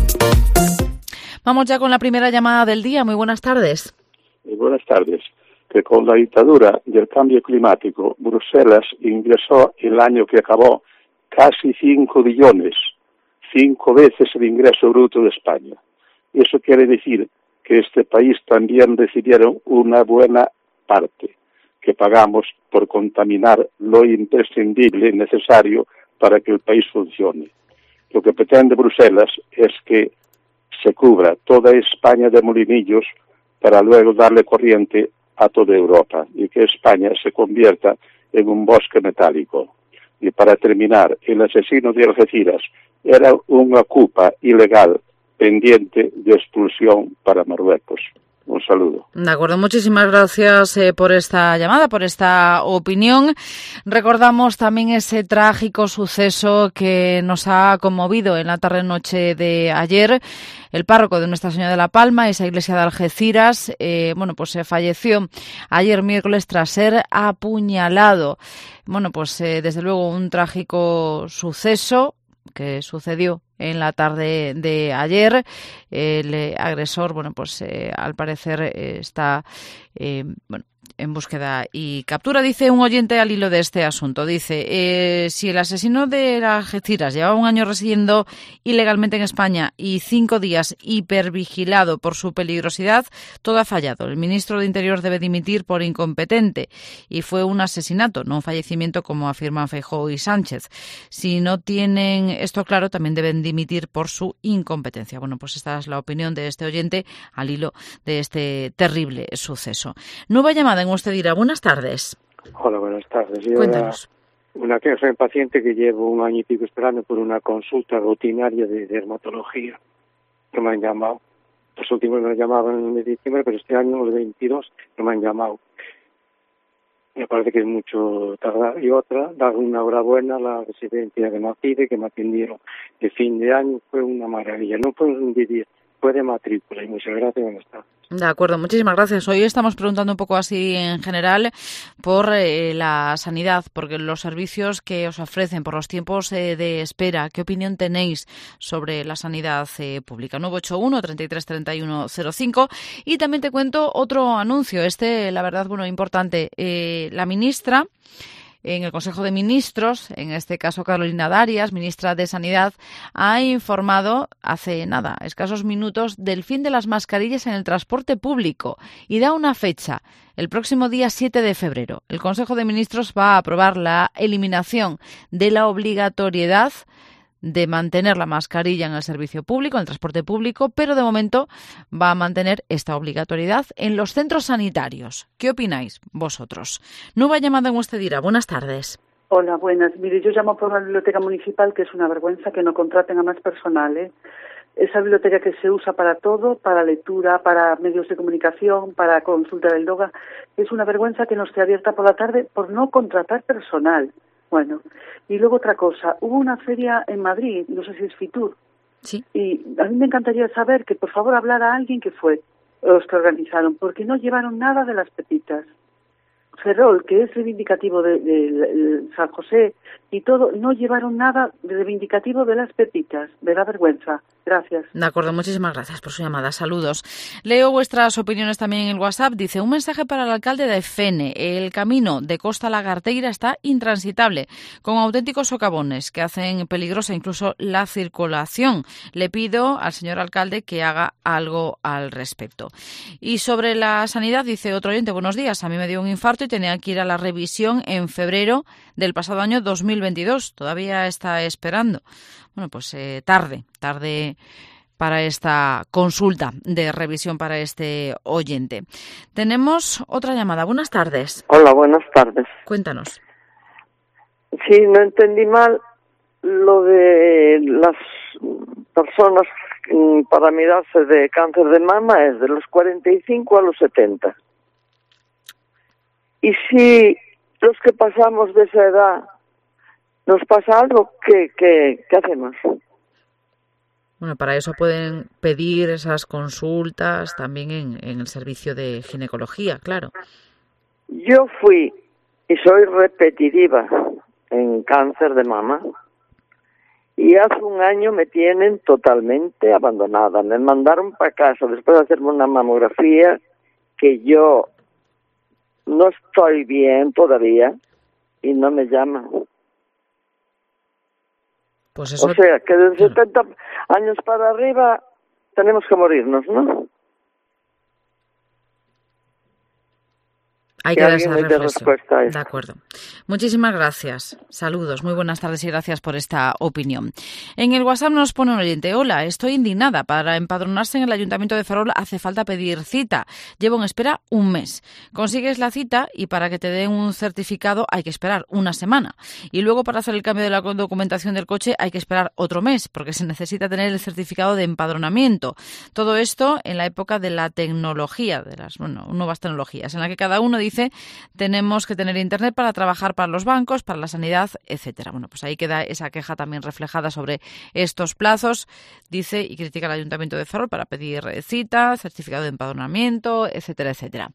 Vamos ya con la primera llamada del día. Muy buenas tardes. Buenas tardes. Que con la dictadura del cambio climático, Bruselas ingresó el año que acabó casi 5 billones, 5 veces el ingreso bruto de España. Eso quiere decir que este país también recibieron una buena parte que pagamos por contaminar lo imprescindible necesario para que el país funcione. Lo que pretende Bruselas es que se cubra toda España de molinillos para luego darle corriente a toda Europa y que España se convierta en un bosque metálico. Y para terminar, el asesino de Algeciras era una ocupa ilegal pendiente de expulsión para Marruecos. Un saludo. De acuerdo, muchísimas gracias por esta llamada, por esta opinión. Recordamos también ese trágico suceso que nos ha conmovido en la tarde-noche de ayer. El párroco de Nuestra Señora de la Palma, esa iglesia de Algeciras, se falleció ayer miércoles tras ser apuñalado. Desde luego un trágico suceso que sucedió en la tarde de ayer. El agresor, al parecer está en búsqueda y captura. Dice un oyente al hilo de este asunto, dice, si el asesino de Algeciras llevaba un año residiendo ilegalmente en España y 5 días hipervigilado por su peligrosidad, todo ha fallado. El ministro de Interior debe dimitir por incompetente y fue un asesinato, no un fallecimiento como afirman Feijóo y Sánchez. Si no tienen esto claro, también deben dimitir por su incompetencia. Esta es la opinión de este oyente al hilo de este terrible suceso. Nueva llamada en Usted Dirá. Buenas tardes. Hola, buenas tardes. Cuéntanos. Una queja en paciente que llevo un año y pico esperando por una consulta rutinaria de dermatología. Que me han llamado. Los últimos me llamaban en el mes de diciembre, pero este año, el 22, no me han llamado. Me parece que es mucho tardar. Y otra, dar una enhorabuena a la residencia de Macide, que me atendieron de fin de año. Fue una maravilla. No fue un día, fue de matrícula. Y muchas gracias. Buenas tardes. De acuerdo, muchísimas gracias. Hoy estamos preguntando un poco así en general por la sanidad, porque los servicios que os ofrecen, por los tiempos de espera, ¿qué opinión tenéis sobre la sanidad pública? 981 33 31 05. Y también te cuento otro anuncio, la verdad, importante. La ministra en el Consejo de Ministros, en este caso Carolina Darias, ministra de Sanidad, ha informado hace nada, escasos minutos, del fin de las mascarillas en el transporte público y da una fecha, el próximo día 7 de febrero. El Consejo de Ministros va a aprobar la eliminación de la obligatoriedad de mantener la mascarilla en el servicio público, en el transporte público, pero de momento va a mantener esta obligatoriedad en los centros sanitarios. ¿Qué opináis vosotros? Nueva llamada en Usted Dirá. Buenas tardes. Hola, buenas. Mire, yo llamo por una biblioteca municipal que es una vergüenza que no contraten a más personal, ¿eh? Esa biblioteca que se usa para todo, para lectura, para medios de comunicación, para consulta del yoga, es una vergüenza que no esté abierta por la tarde por no contratar personal. Bueno, y luego otra cosa, hubo una feria en Madrid, no sé si es Fitur, sí, y a mí me encantaría saber que por favor hablara a alguien que fue los que organizaron, porque no llevaron nada de las pepitas. Ferrol, que es reivindicativo de San José y todo, no llevaron nada de reivindicativo de las pepitas. Me da vergüenza. Gracias. De acuerdo, muchísimas gracias por su llamada. Saludos. Leo vuestras opiniones también en el WhatsApp. Dice, un mensaje para el alcalde de Fene. El camino de Costa Lagarteira está intransitable, con auténticos socavones que hacen peligrosa incluso la circulación. Le pido al señor alcalde que haga algo al respecto. Y sobre la sanidad, dice otro oyente, buenos días, a mí me dio un infarto y tenía que ir a la revisión en febrero del pasado año 2022. Todavía está esperando. Bueno, pues tarde para esta consulta de revisión para este oyente. Tenemos otra llamada. Buenas tardes. Hola, buenas tardes. Cuéntanos. Sí, no entendí mal lo de las personas para mirarse de cáncer de mama es de los 45 a los 70. Y si los que pasamos de esa edad nos pasa algo, ¿qué hacemos? Bueno, para eso pueden pedir esas consultas también en el servicio de ginecología, claro. Yo fui y soy repetitiva en cáncer de mama y hace un año me tienen totalmente abandonada. Me mandaron para casa después de hacerme una mamografía que yo no estoy bien todavía y no me llaman. Pues eso... O sea, que de 70 años para arriba tenemos que morirnos, ¿no? Hay que dar esa reflexión. De acuerdo. Muchísimas gracias. Saludos, muy buenas tardes y gracias por esta opinión. En el WhatsApp nos pone un oyente. Hola, estoy indignada. Para empadronarse en el Ayuntamiento de Ferrol hace falta pedir cita. Llevo en espera un mes. Consigues la cita y para que te den un certificado hay que esperar una semana. Y luego para hacer el cambio de la documentación del coche hay que esperar otro mes porque se necesita tener el certificado de empadronamiento. Todo esto en la época de la tecnología, de las nuevas tecnologías, en la que cada uno dice tenemos que tener internet para trabajar para los bancos, para la sanidad, etcétera. Bueno, pues ahí queda esa queja también reflejada sobre estos plazos, dice, y critica al Ayuntamiento de Ferrol para pedir cita, certificado de empadronamiento, etcétera, etcétera.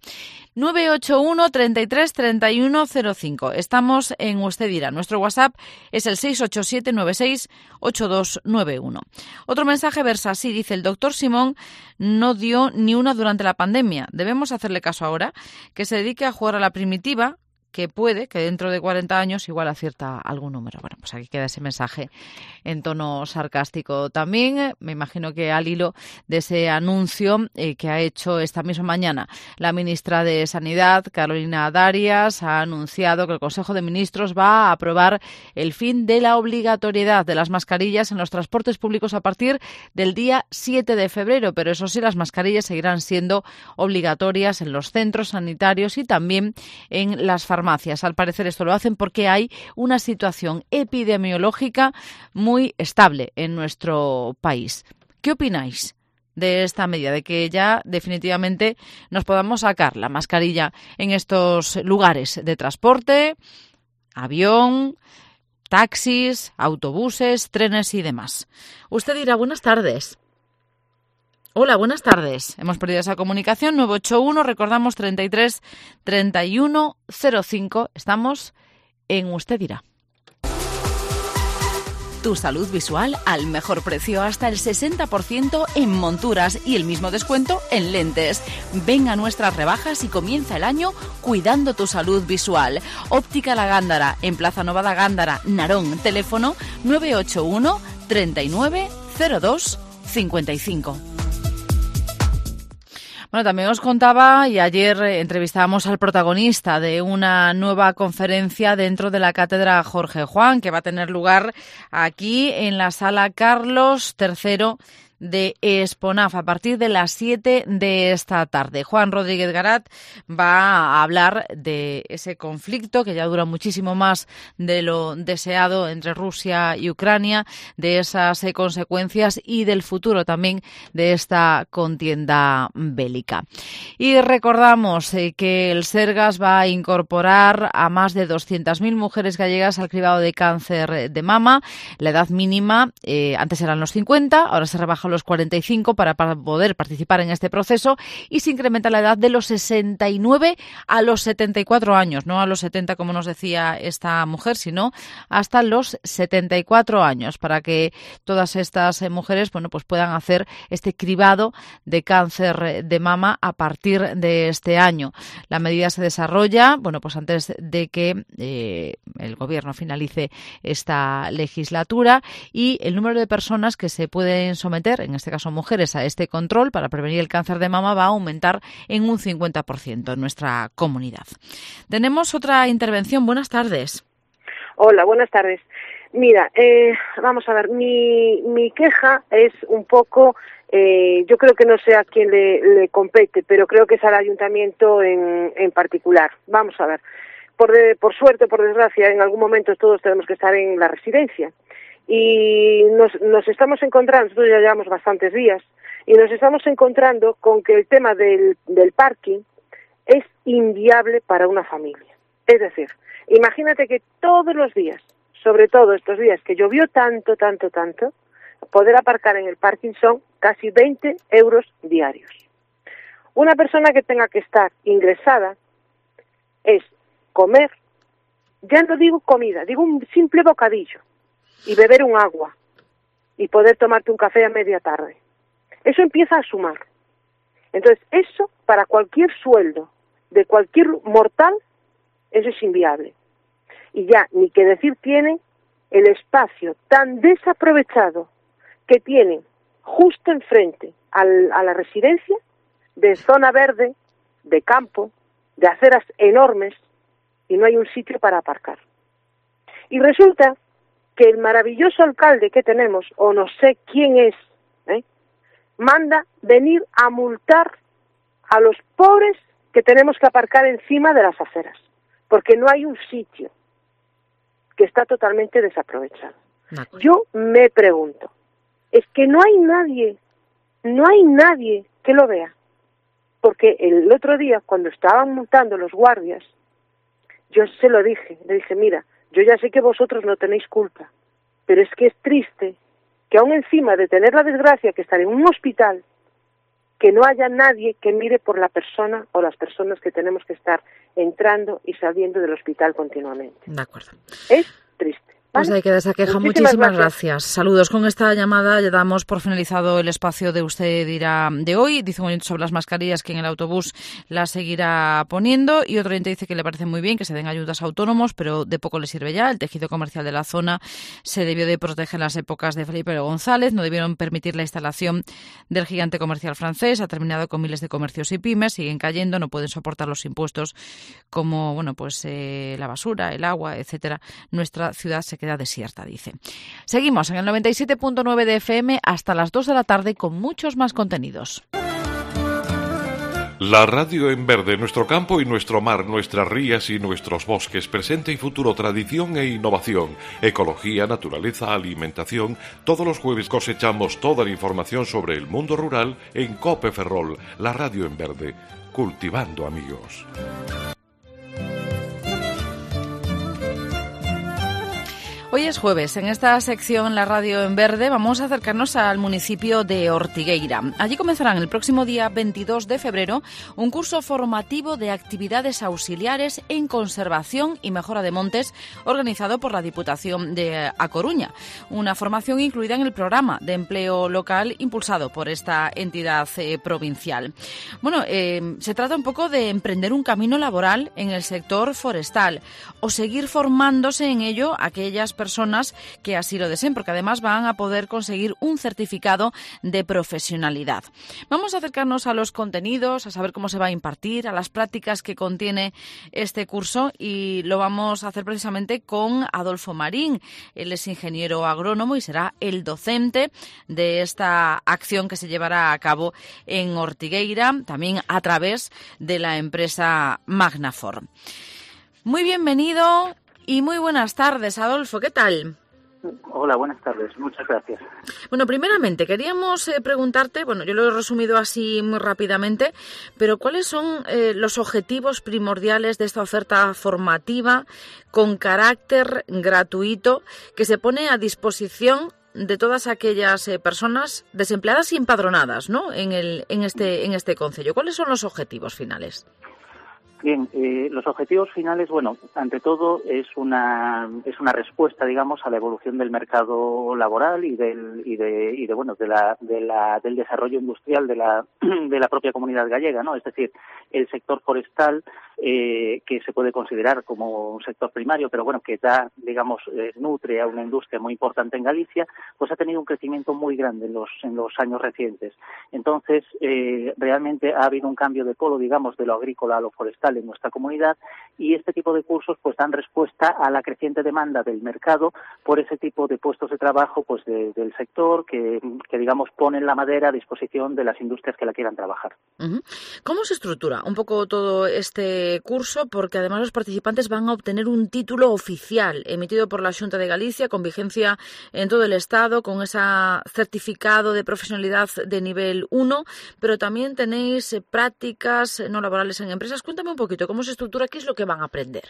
981 33 31 05. Estamos en Usted Dirá. Nuestro WhatsApp es el 687 96 8291. Otro mensaje versa así, dice, el doctor Simón no dio ni una durante la pandemia. Debemos hacerle caso ahora, que se dedique a jugar a la primitiva, que puede que dentro de 40 años igual acierta algún número. Bueno, pues aquí queda ese mensaje en tono sarcástico también, me imagino que al hilo de ese anuncio que ha hecho esta misma mañana la ministra de Sanidad, Carolina Darias, ha anunciado que el Consejo de Ministros va a aprobar el fin de la obligatoriedad de las mascarillas en los transportes públicos a partir del día 7 de febrero, pero eso sí, las mascarillas seguirán siendo obligatorias en los centros sanitarios y también en las farmacias. Al parecer esto lo hacen porque hay una situación epidemiológica muy estable en nuestro país. ¿Qué opináis de esta medida, de que ya definitivamente nos podamos sacar la mascarilla en estos lugares de transporte, avión, taxis, autobuses, trenes y demás? Usted dirá, buenas tardes. Hola, buenas tardes. Hemos perdido esa comunicación. 981, recordamos 33 31 05. Estamos en Usted Dirá. Tu salud visual al mejor precio, hasta el 60% en monturas y el mismo descuento en lentes. Ven a nuestras rebajas y comienza el año cuidando tu salud visual. Óptica La Gándara, en Plaza Nova da Gándara, Narón. Teléfono 981 39 02 55. Bueno, también os contaba, y ayer entrevistábamos al protagonista de una nueva conferencia dentro de la Cátedra Jorge Juan, que va a tener lugar aquí en la Sala Carlos III de Esponaf a partir de las 7 de esta tarde. Juan Rodríguez Garat va a hablar de ese conflicto que ya dura muchísimo más de lo deseado entre Rusia y Ucrania, de esas consecuencias y del futuro también de esta contienda bélica. Y recordamos que el Sergas va a incorporar a más de 200.000 mujeres gallegas al cribado de cáncer de mama. La edad mínima antes eran los 50, ahora se rebaja los 45 para poder participar en este proceso, y se incrementa la edad de los 69 a los 74 años, no a los 70 como nos decía esta mujer, sino hasta los 74 años, para que todas estas mujeres pues puedan hacer este cribado de cáncer de mama a partir de este año. La medida se desarrolla pues antes de que el Gobierno finalice esta legislatura, y el número de personas que se pueden someter, en este caso mujeres, a este control para prevenir el cáncer de mama va a aumentar en un 50% en nuestra comunidad. Tenemos otra intervención. Buenas tardes. Hola, buenas tardes. Mira, vamos a ver, mi queja es un poco, yo creo que no sé a quién le compete, pero creo que es al ayuntamiento en particular. Vamos a ver, por suerte, por desgracia, en algún momento todos tenemos que estar en la residencia. Y nos estamos encontrando, nosotros ya llevamos bastantes días, y nos estamos encontrando con que el tema del parking es inviable para una familia. Es decir, imagínate que todos los días, sobre todo estos días que llovió tanto, poder aparcar en el parking son casi 20 euros diarios. Una persona que tenga que estar ingresada es comer, ya no digo comida, digo un simple bocadillo, y beber un agua, y poder tomarte un café a media tarde. Eso empieza a sumar. Entonces, eso, para cualquier sueldo de cualquier mortal, eso es inviable. Y ya, ni que decir tienen el espacio tan desaprovechado que tienen justo enfrente a la residencia, de zona verde, de campo, de aceras enormes, y no hay un sitio para aparcar. Y resulta que el maravilloso alcalde que tenemos, o no sé quién es, manda venir a multar a los pobres que tenemos que aparcar encima de las aceras, porque no hay un sitio, que está totalmente desaprovechado. Yo me pregunto, es que no hay nadie que lo vea, porque el otro día, cuando estaban multando los guardias, yo se lo dije, le dije, mira, yo ya sé que vosotros no tenéis culpa, pero es que es triste que aún encima de tener la desgracia que estar en un hospital, que no haya nadie que mire por la persona o las personas que tenemos que estar entrando y saliendo del hospital continuamente. De acuerdo. Es triste. Pues ahí queda esa queja. Muchísimas gracias. Saludos. Con esta llamada ya damos por finalizado el espacio de Usted Dirá de hoy. Dice un oyente sobre las mascarillas que en el autobús las seguirá poniendo, y otro oyente dice que le parece muy bien que se den ayudas a autónomos, pero de poco le sirve ya. El tejido comercial de la zona se debió de proteger en las épocas de Felipe González. No debieron permitir la instalación del gigante comercial francés. Ha terminado con miles de comercios y pymes. Siguen cayendo. No pueden soportar los impuestos como la basura, el agua, etcétera. Nuestra ciudad se queda desierta, dice. Seguimos en el 97.9 de FM hasta las 2 de la tarde con muchos más contenidos. La radio en verde, nuestro campo y nuestro mar, nuestras rías y nuestros bosques, presente y futuro, tradición e innovación, ecología, naturaleza, alimentación. Todos los jueves cosechamos toda la información sobre el mundo rural en COPE Ferrol, la radio en verde, cultivando amigos. Hoy es jueves. En esta sección La Radio en Verde vamos a acercarnos al municipio de Ortigueira. Allí comenzarán el próximo día 22 de febrero un curso formativo de actividades auxiliares en conservación y mejora de montes organizado por la Diputación de A Coruña. Una formación incluida en el programa de empleo local impulsado por esta entidad provincial. Bueno, se trata un poco de emprender un camino laboral en el sector forestal o seguir formándose en ello aquellas personas que así lo deseen, porque además van a poder conseguir un certificado de profesionalidad. Vamos a acercarnos a los contenidos, a saber cómo se va a impartir, a las prácticas que contiene este curso, y lo vamos a hacer precisamente con Adolfo Marín. Él es ingeniero agrónomo y será el docente de esta acción que se llevará a cabo en Ortigueira, también a través de la empresa Magnafor. Muy bienvenido y muy buenas tardes, Adolfo. ¿Qué tal? Hola, buenas tardes. Muchas gracias. Bueno, primeramente queríamos preguntarte, bueno, yo lo he resumido así muy rápidamente, pero ¿cuáles son los objetivos primordiales de esta oferta formativa con carácter gratuito que se pone a disposición de todas aquellas personas desempleadas y empadronadas, ¿no?, en este concello? ¿Cuáles son los objetivos finales? Bien, los objetivos finales, bueno, ante todo es una respuesta, digamos, a la evolución del mercado laboral y del desarrollo industrial de la propia comunidad gallega, ¿no? Es decir, el sector forestal, que se puede considerar como un sector primario, pero bueno, que da, digamos, nutre a una industria muy importante en Galicia, pues ha tenido un crecimiento muy grande en los años recientes. Entonces, realmente ha habido un cambio de polo, digamos, de lo agrícola a lo forestal en nuestra comunidad, y este tipo de cursos pues dan respuesta a la creciente demanda del mercado por ese tipo de puestos de trabajo pues del sector que digamos ponen la madera a disposición de las industrias que la quieran trabajar. Uh-huh. ¿Cómo se estructura un poco todo este curso? Porque además los participantes van a obtener un título oficial emitido por la Xunta de Galicia con vigencia en todo el Estado, con ese certificado de profesionalidad de nivel 1, pero también tenéis prácticas no laborales en empresas. Cuéntame un poquito cómo se estructura, qué es lo que van a aprender.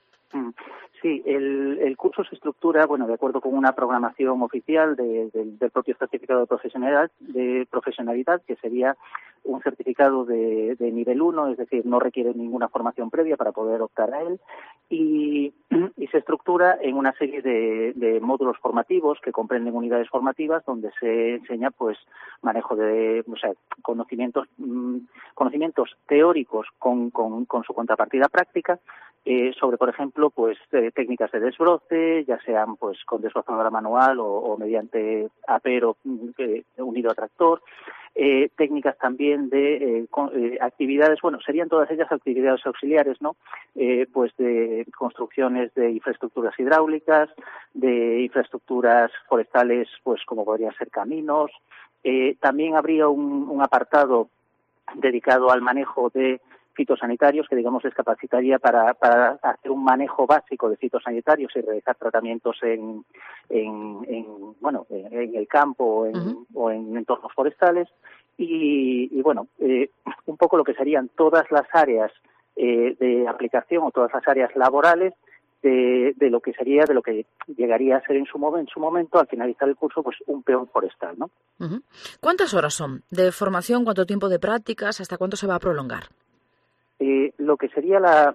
Sí, el curso se estructura, bueno, de acuerdo con una programación oficial del propio certificado de profesionalidad, que sería un certificado de nivel 1, es decir, no requiere ninguna formación previa para poder optar a él, y se estructura en una serie de módulos formativos que comprenden unidades formativas donde se enseña pues manejo de, o sea, conocimientos teóricos con su contrapartida práctica, sobre, por ejemplo, pues técnicas de desbroce, ya sean pues con desbrozadora manual o mediante apero unido a tractor, técnicas también de actividades, bueno, serían todas ellas actividades auxiliares, ¿no? Pues de construcciones de infraestructuras hidráulicas, de infraestructuras forestales, pues como podrían ser caminos. También habría un apartado dedicado al manejo de fitosanitarios que, digamos, les capacitaría para hacer un manejo básico de fitosanitarios y realizar tratamientos en el campo o en entornos forestales. Y bueno, un poco lo que serían todas las áreas de aplicación o todas las áreas laborales de lo que llegaría a ser en su momento, al finalizar el curso, pues un peón forestal, ¿no? Uh-huh. ¿Cuántas horas son de formación? ¿Cuánto tiempo de prácticas? ¿Hasta cuánto se va a prolongar? Lo que sería la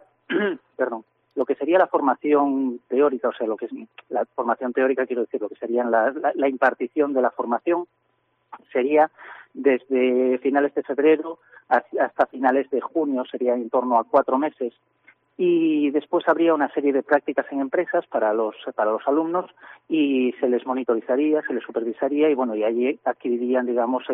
formación teórica, o sea, lo que es la formación teórica, quiero decir, lo que sería la impartición de la formación, sería desde finales de febrero hasta finales de junio, sería en torno a 4 meses. Y después habría una serie de prácticas en empresas para los alumnos y se les monitorizaría, se les supervisaría y bueno, y allí adquirirían, digamos,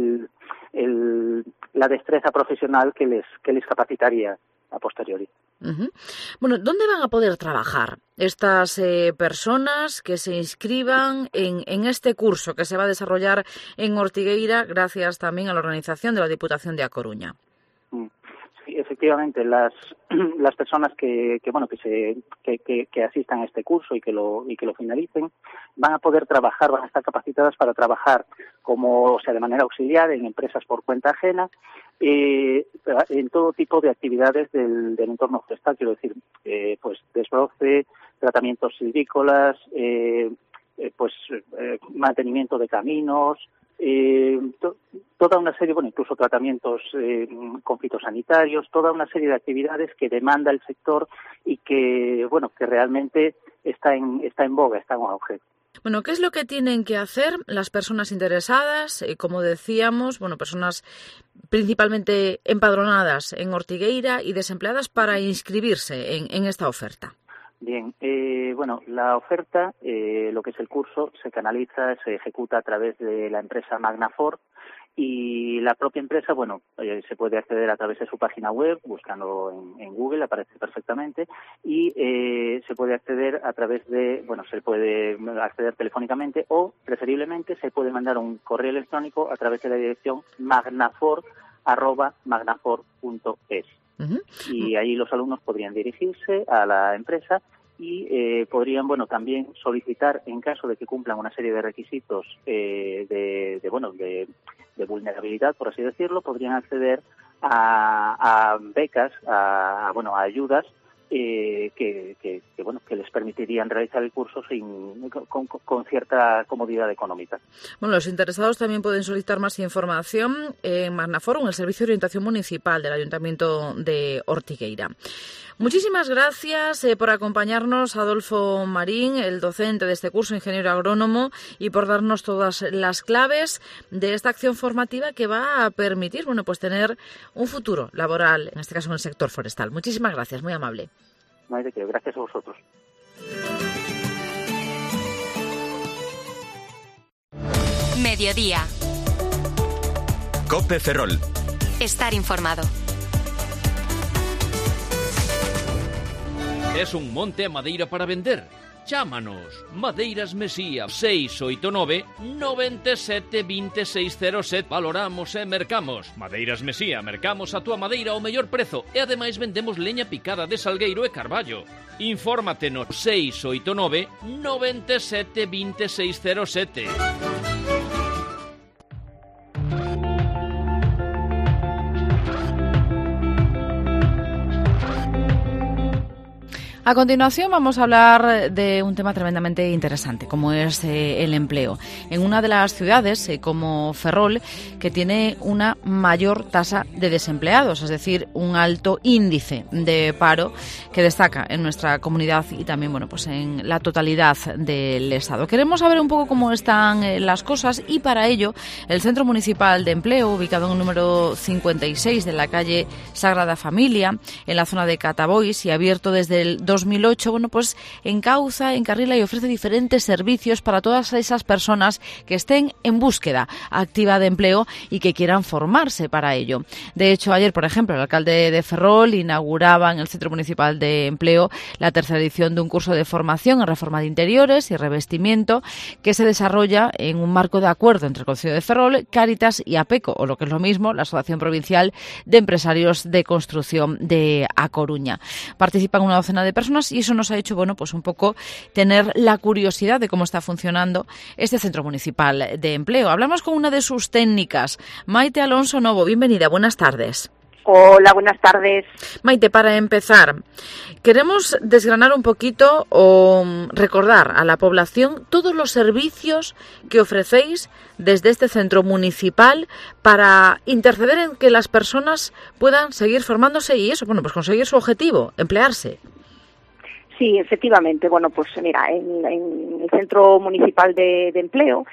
la destreza profesional que les capacitaría a posteriori. Uh-huh. Bueno, ¿dónde van a poder trabajar estas personas que se inscriban en este curso que se va a desarrollar en Ortigueira gracias también a la organización de la Diputación de A Coruña? efectivamente las personas que asistan a este curso y que lo finalicen van a poder trabajar, van a estar capacitadas para trabajar de manera auxiliar en empresas por cuenta ajena, en todo tipo de actividades del entorno forestal, quiero decir, pues desbroce, tratamientos silvícolas, mantenimiento de caminos, toda una serie, incluso tratamientos con fitosanitarios, toda una serie de actividades que demanda el sector y que realmente está en boga, está en auge. Bueno, ¿qué es lo que tienen que hacer las personas interesadas? Como decíamos, personas principalmente empadronadas en Ortigueira y desempleadas para inscribirse en esta oferta. Bien, la oferta, lo que es el curso, se canaliza, se ejecuta a través de la empresa Magnafor y la propia empresa, se puede acceder a través de su página web, buscando en Google, aparece perfectamente, y se puede acceder a través de, se puede acceder telefónicamente o, preferiblemente, se puede mandar un correo electrónico a través de la dirección magnafor@magnafor.es. Uh-huh. Y ahí los alumnos podrían dirigirse a la empresa y podrían también solicitar, en caso de que cumplan una serie de requisitos de vulnerabilidad, por así decirlo, podrían acceder a becas, a ayudas que les permitirían realizar el curso con cierta comodidad económica. Los interesados también pueden solicitar más información en Magnaforum, el Servicio de Orientación Municipal del Ayuntamiento de Ortigueira. Muchísimas gracias por acompañarnos, Adolfo Marín, el docente de este curso, ingeniero agrónomo, y por darnos todas las claves de esta acción formativa que va a permitir tener un futuro laboral, en este caso en el sector forestal. Muchísimas gracias, muy amable. No hay de qué, gracias a vosotros. Mediodía. COPE Ferrol. Estar informado. ¿Es un monte a madeira para vender? Chámanos. Madeiras Mesía 689 97 2607. Valoramos e mercamos. Madeiras Mesía, mercamos a túa madeira ao mellor prezo e ademais vendemos leña picada de salgueiro e carballo. Infórmate no 689 97 2607. A continuación vamos a hablar de un tema tremendamente interesante, como es el empleo. En una de las ciudades, como Ferrol, que tiene una mayor tasa de desempleados, es decir, un alto índice de paro que destaca en nuestra comunidad y también en la totalidad del Estado. Queremos saber un poco cómo están las cosas y para ello el Centro Municipal de Empleo, ubicado en el número 56 de la calle Sagrada Familia, en la zona de Catabois y abierto desde el 2008, encauza, encarrila y ofrece diferentes servicios para todas esas personas que estén en búsqueda activa de empleo y que quieran formarse para ello. De hecho, ayer, por ejemplo, el alcalde de Ferrol inauguraba en el Centro Municipal de Empleo la tercera edición de un curso de formación en reforma de interiores y revestimiento que se desarrolla en un marco de acuerdo entre el Concello de Ferrol, Cáritas y APECO, o lo que es lo mismo, la Asociación Provincial de Empresarios de Construcción de A Coruña. Participan una docena de personas y eso nos ha hecho, un poco tener la curiosidad de cómo está funcionando este Centro Municipal de Empleo. Hablamos con una de sus técnicas, Maite Alonso Novo. Bienvenida, buenas tardes. Hola, buenas tardes. Maite, para empezar, queremos desgranar un poquito o recordar a la población todos los servicios que ofrecéis desde este centro municipal para interceder en que las personas puedan seguir formándose y eso, conseguir su objetivo, emplearse. Sí, efectivamente. Mira, en el Centro Municipal de Empleo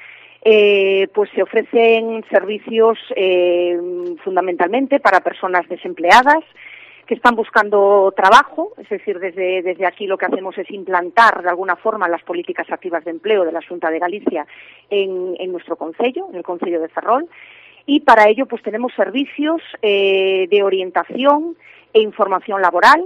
se ofrecen servicios fundamentalmente para personas desempleadas que están buscando trabajo, es decir, desde aquí lo que hacemos es implantar de alguna forma las políticas activas de empleo de la Xunta de Galicia en nuestro concello, en el concello de Ferrol, y para ello tenemos servicios de orientación e información laboral.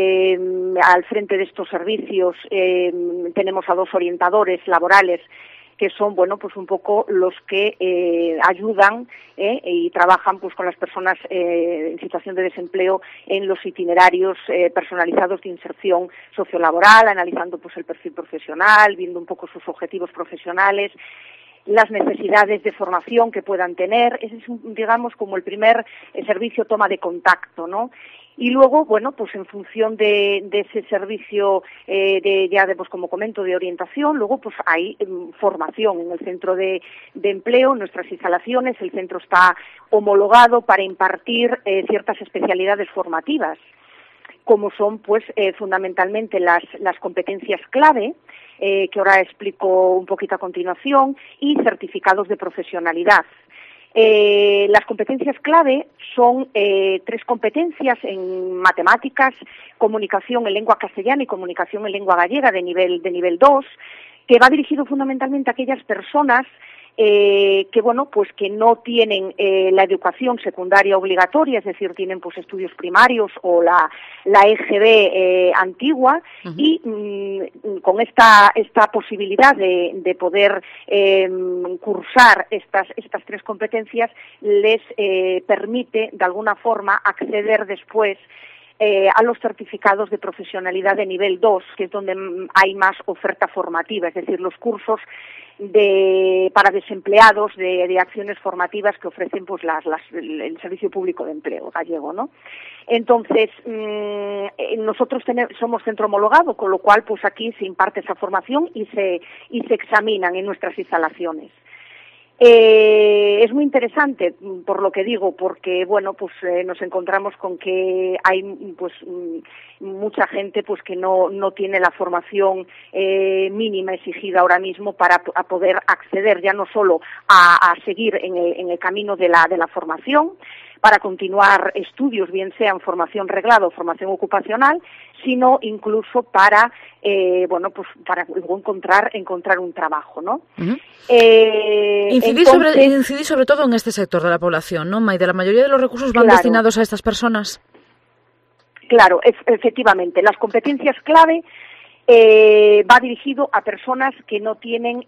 Al frente de estos servicios tenemos a 2 orientadores laborales que son, bueno, pues un poco los que ayudan y trabajan pues con las personas en situación de desempleo en los itinerarios personalizados de inserción sociolaboral, analizando pues el perfil profesional, viendo un poco sus objetivos profesionales, las necesidades de formación que puedan tener. Ese es, digamos, como el primer servicio toma de contacto, ¿no? Y luego, bueno, pues en función de ese servicio pues como comento, de orientación, luego pues hay formación en el centro de empleo, en nuestras instalaciones. El centro está homologado para impartir ciertas especialidades formativas, como son pues fundamentalmente las competencias clave, que ahora explico un poquito a continuación, y certificados de profesionalidad. Las competencias clave son 3 competencias en matemáticas, comunicación en lengua castellana y comunicación en lengua gallega de nivel 2, que va dirigido fundamentalmente a aquellas personas que bueno, pues que no tienen la educación secundaria obligatoria, es decir, tienen pues estudios primarios o la EGB antigua, y con esta posibilidad de poder cursar estas 3 competencias les permite de alguna forma acceder después a los certificados de profesionalidad de nivel 2, que es donde hay más oferta formativa, es decir, los cursos para desempleados de acciones formativas que ofrecen pues el Servicio Público de Empleo gallego, ¿no? Entonces, nosotros somos centro homologado, con lo cual pues aquí se imparte esa formación y se examinan en nuestras instalaciones. Es muy interesante, por lo que digo, porque bueno, pues nos encontramos con que hay pues mucha gente pues que no tiene la formación mínima exigida ahora mismo para poder acceder ya no solo a seguir en el camino de la formación, para continuar estudios, bien sean formación reglada o formación ocupacional, sino incluso para bueno, pues para encontrar un trabajo, ¿no? Incidí sobre todo en este sector de la población, ¿no, Maite? La mayoría de los recursos van destinados a estas personas. Claro, efectivamente. Las competencias clave va dirigido a personas que no tienen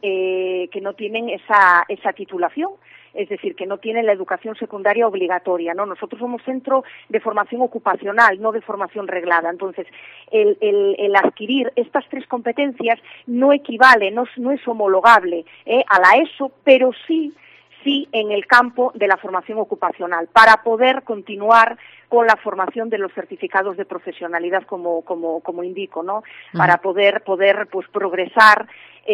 esa titulación, es decir, que no tienen la educación secundaria obligatoria, ¿no? Nosotros somos centro de formación ocupacional, no de formación reglada. Entonces, el adquirir estas 3 competencias no equivale, no es homologable a la ESO, pero sí en el campo de la formación ocupacional, para poder continuar con la formación de los certificados de profesionalidad, como indico, ¿no? Para poder pues progresar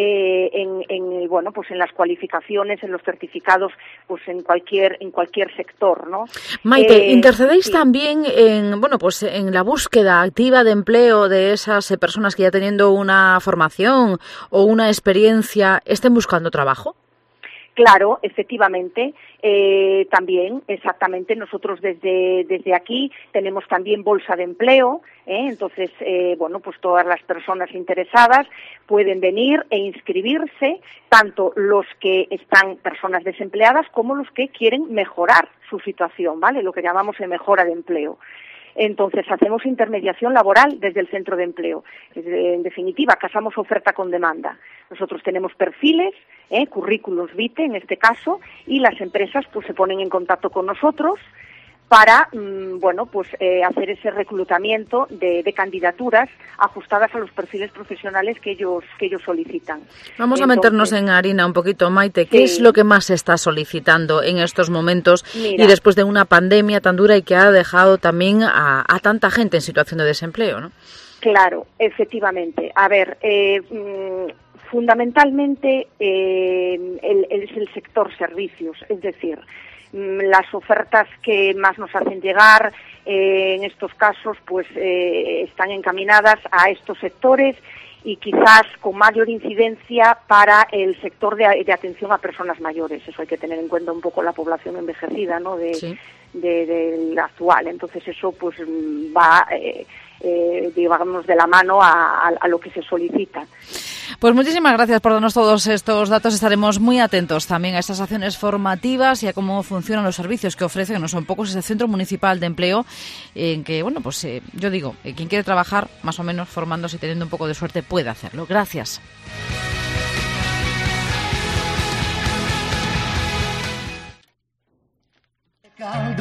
en las cualificaciones, en los certificados, pues en cualquier sector, ¿no? Maite, intercedéis también en la búsqueda activa de empleo de esas personas que ya teniendo una formación o una experiencia estén buscando trabajo. Claro, efectivamente, también, exactamente, nosotros desde aquí tenemos también bolsa de empleo, entonces, pues todas las personas interesadas pueden venir e inscribirse, tanto los que están personas desempleadas como los que quieren mejorar su situación, ¿vale? Lo que llamamos mejora de empleo. Entonces, hacemos intermediación laboral desde el centro de empleo. En definitiva, casamos oferta con demanda. Nosotros tenemos perfiles, currículos vitae en este caso, y las empresas pues se ponen en contacto con nosotros para hacer ese reclutamiento de candidaturas ajustadas a los perfiles profesionales que ellos solicitan. Vamos a meternos en harina un poquito, Maite. ¿Qué es lo que más se está solicitando en estos momentos y después de una pandemia tan dura y que ha dejado también a tanta gente en situación de desempleo, ¿no? Claro, efectivamente. A ver, fundamentalmente es el sector servicios, es decir, las ofertas que más nos hacen llegar en estos casos pues están encaminadas a estos sectores y quizás con mayor incidencia para el sector de atención a personas mayores. Eso hay que tener en cuenta un poco la población envejecida, ¿no? de la actual. Entonces eso pues va digamos de la mano a lo que se solicita. Pues muchísimas gracias por darnos todos estos datos. Estaremos muy atentos también a estas acciones formativas y a cómo funcionan los servicios que ofrece, que no son pocos, ese Centro Municipal de Empleo, en que, yo digo, quien quiere trabajar, más o menos formándose y teniendo un poco de suerte, puede hacerlo. Gracias.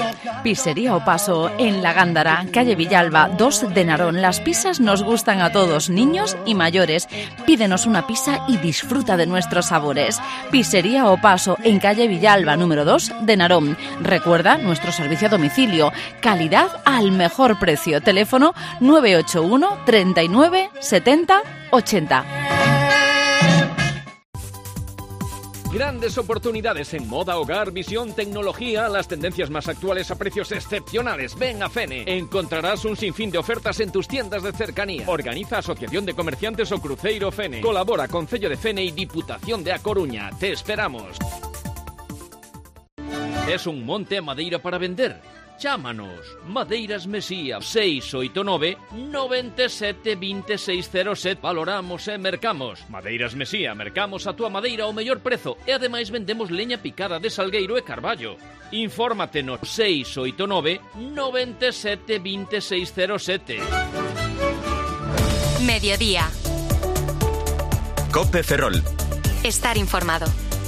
Pizzería O Paso, en La Gándara, calle Villalba, 2 de Narón. Las pizzas nos gustan a todos, niños y mayores. Pídenos una pizza y disfruta de nuestros sabores. Pizzería O Paso, en calle Villalba, número 2 de Narón. Recuerda nuestro servicio a domicilio. Calidad al mejor precio. Teléfono 981 39 70 80. Grandes oportunidades en moda, hogar, visión, tecnología, las tendencias más actuales a precios excepcionales. Ven a Fene. Encontrarás un sinfín de ofertas en tus tiendas de cercanía. Organiza Asociación de Comerciantes o Cruceiro Fene. Colabora con Cello de Fene y Diputación de A Coruña. Te esperamos. ¿Es un monte a madeira para vender? Chámanos. Madeiras Mesía 689 97 2607. Valoramos e mercamos. Madeiras Mesía, mercamos a túa madeira ao mellor prezo e ademais vendemos leña picada de salgueiro e carballo. Infórmate no 689 97 2607. Mediodía. COPE Ferrol. Estar informado.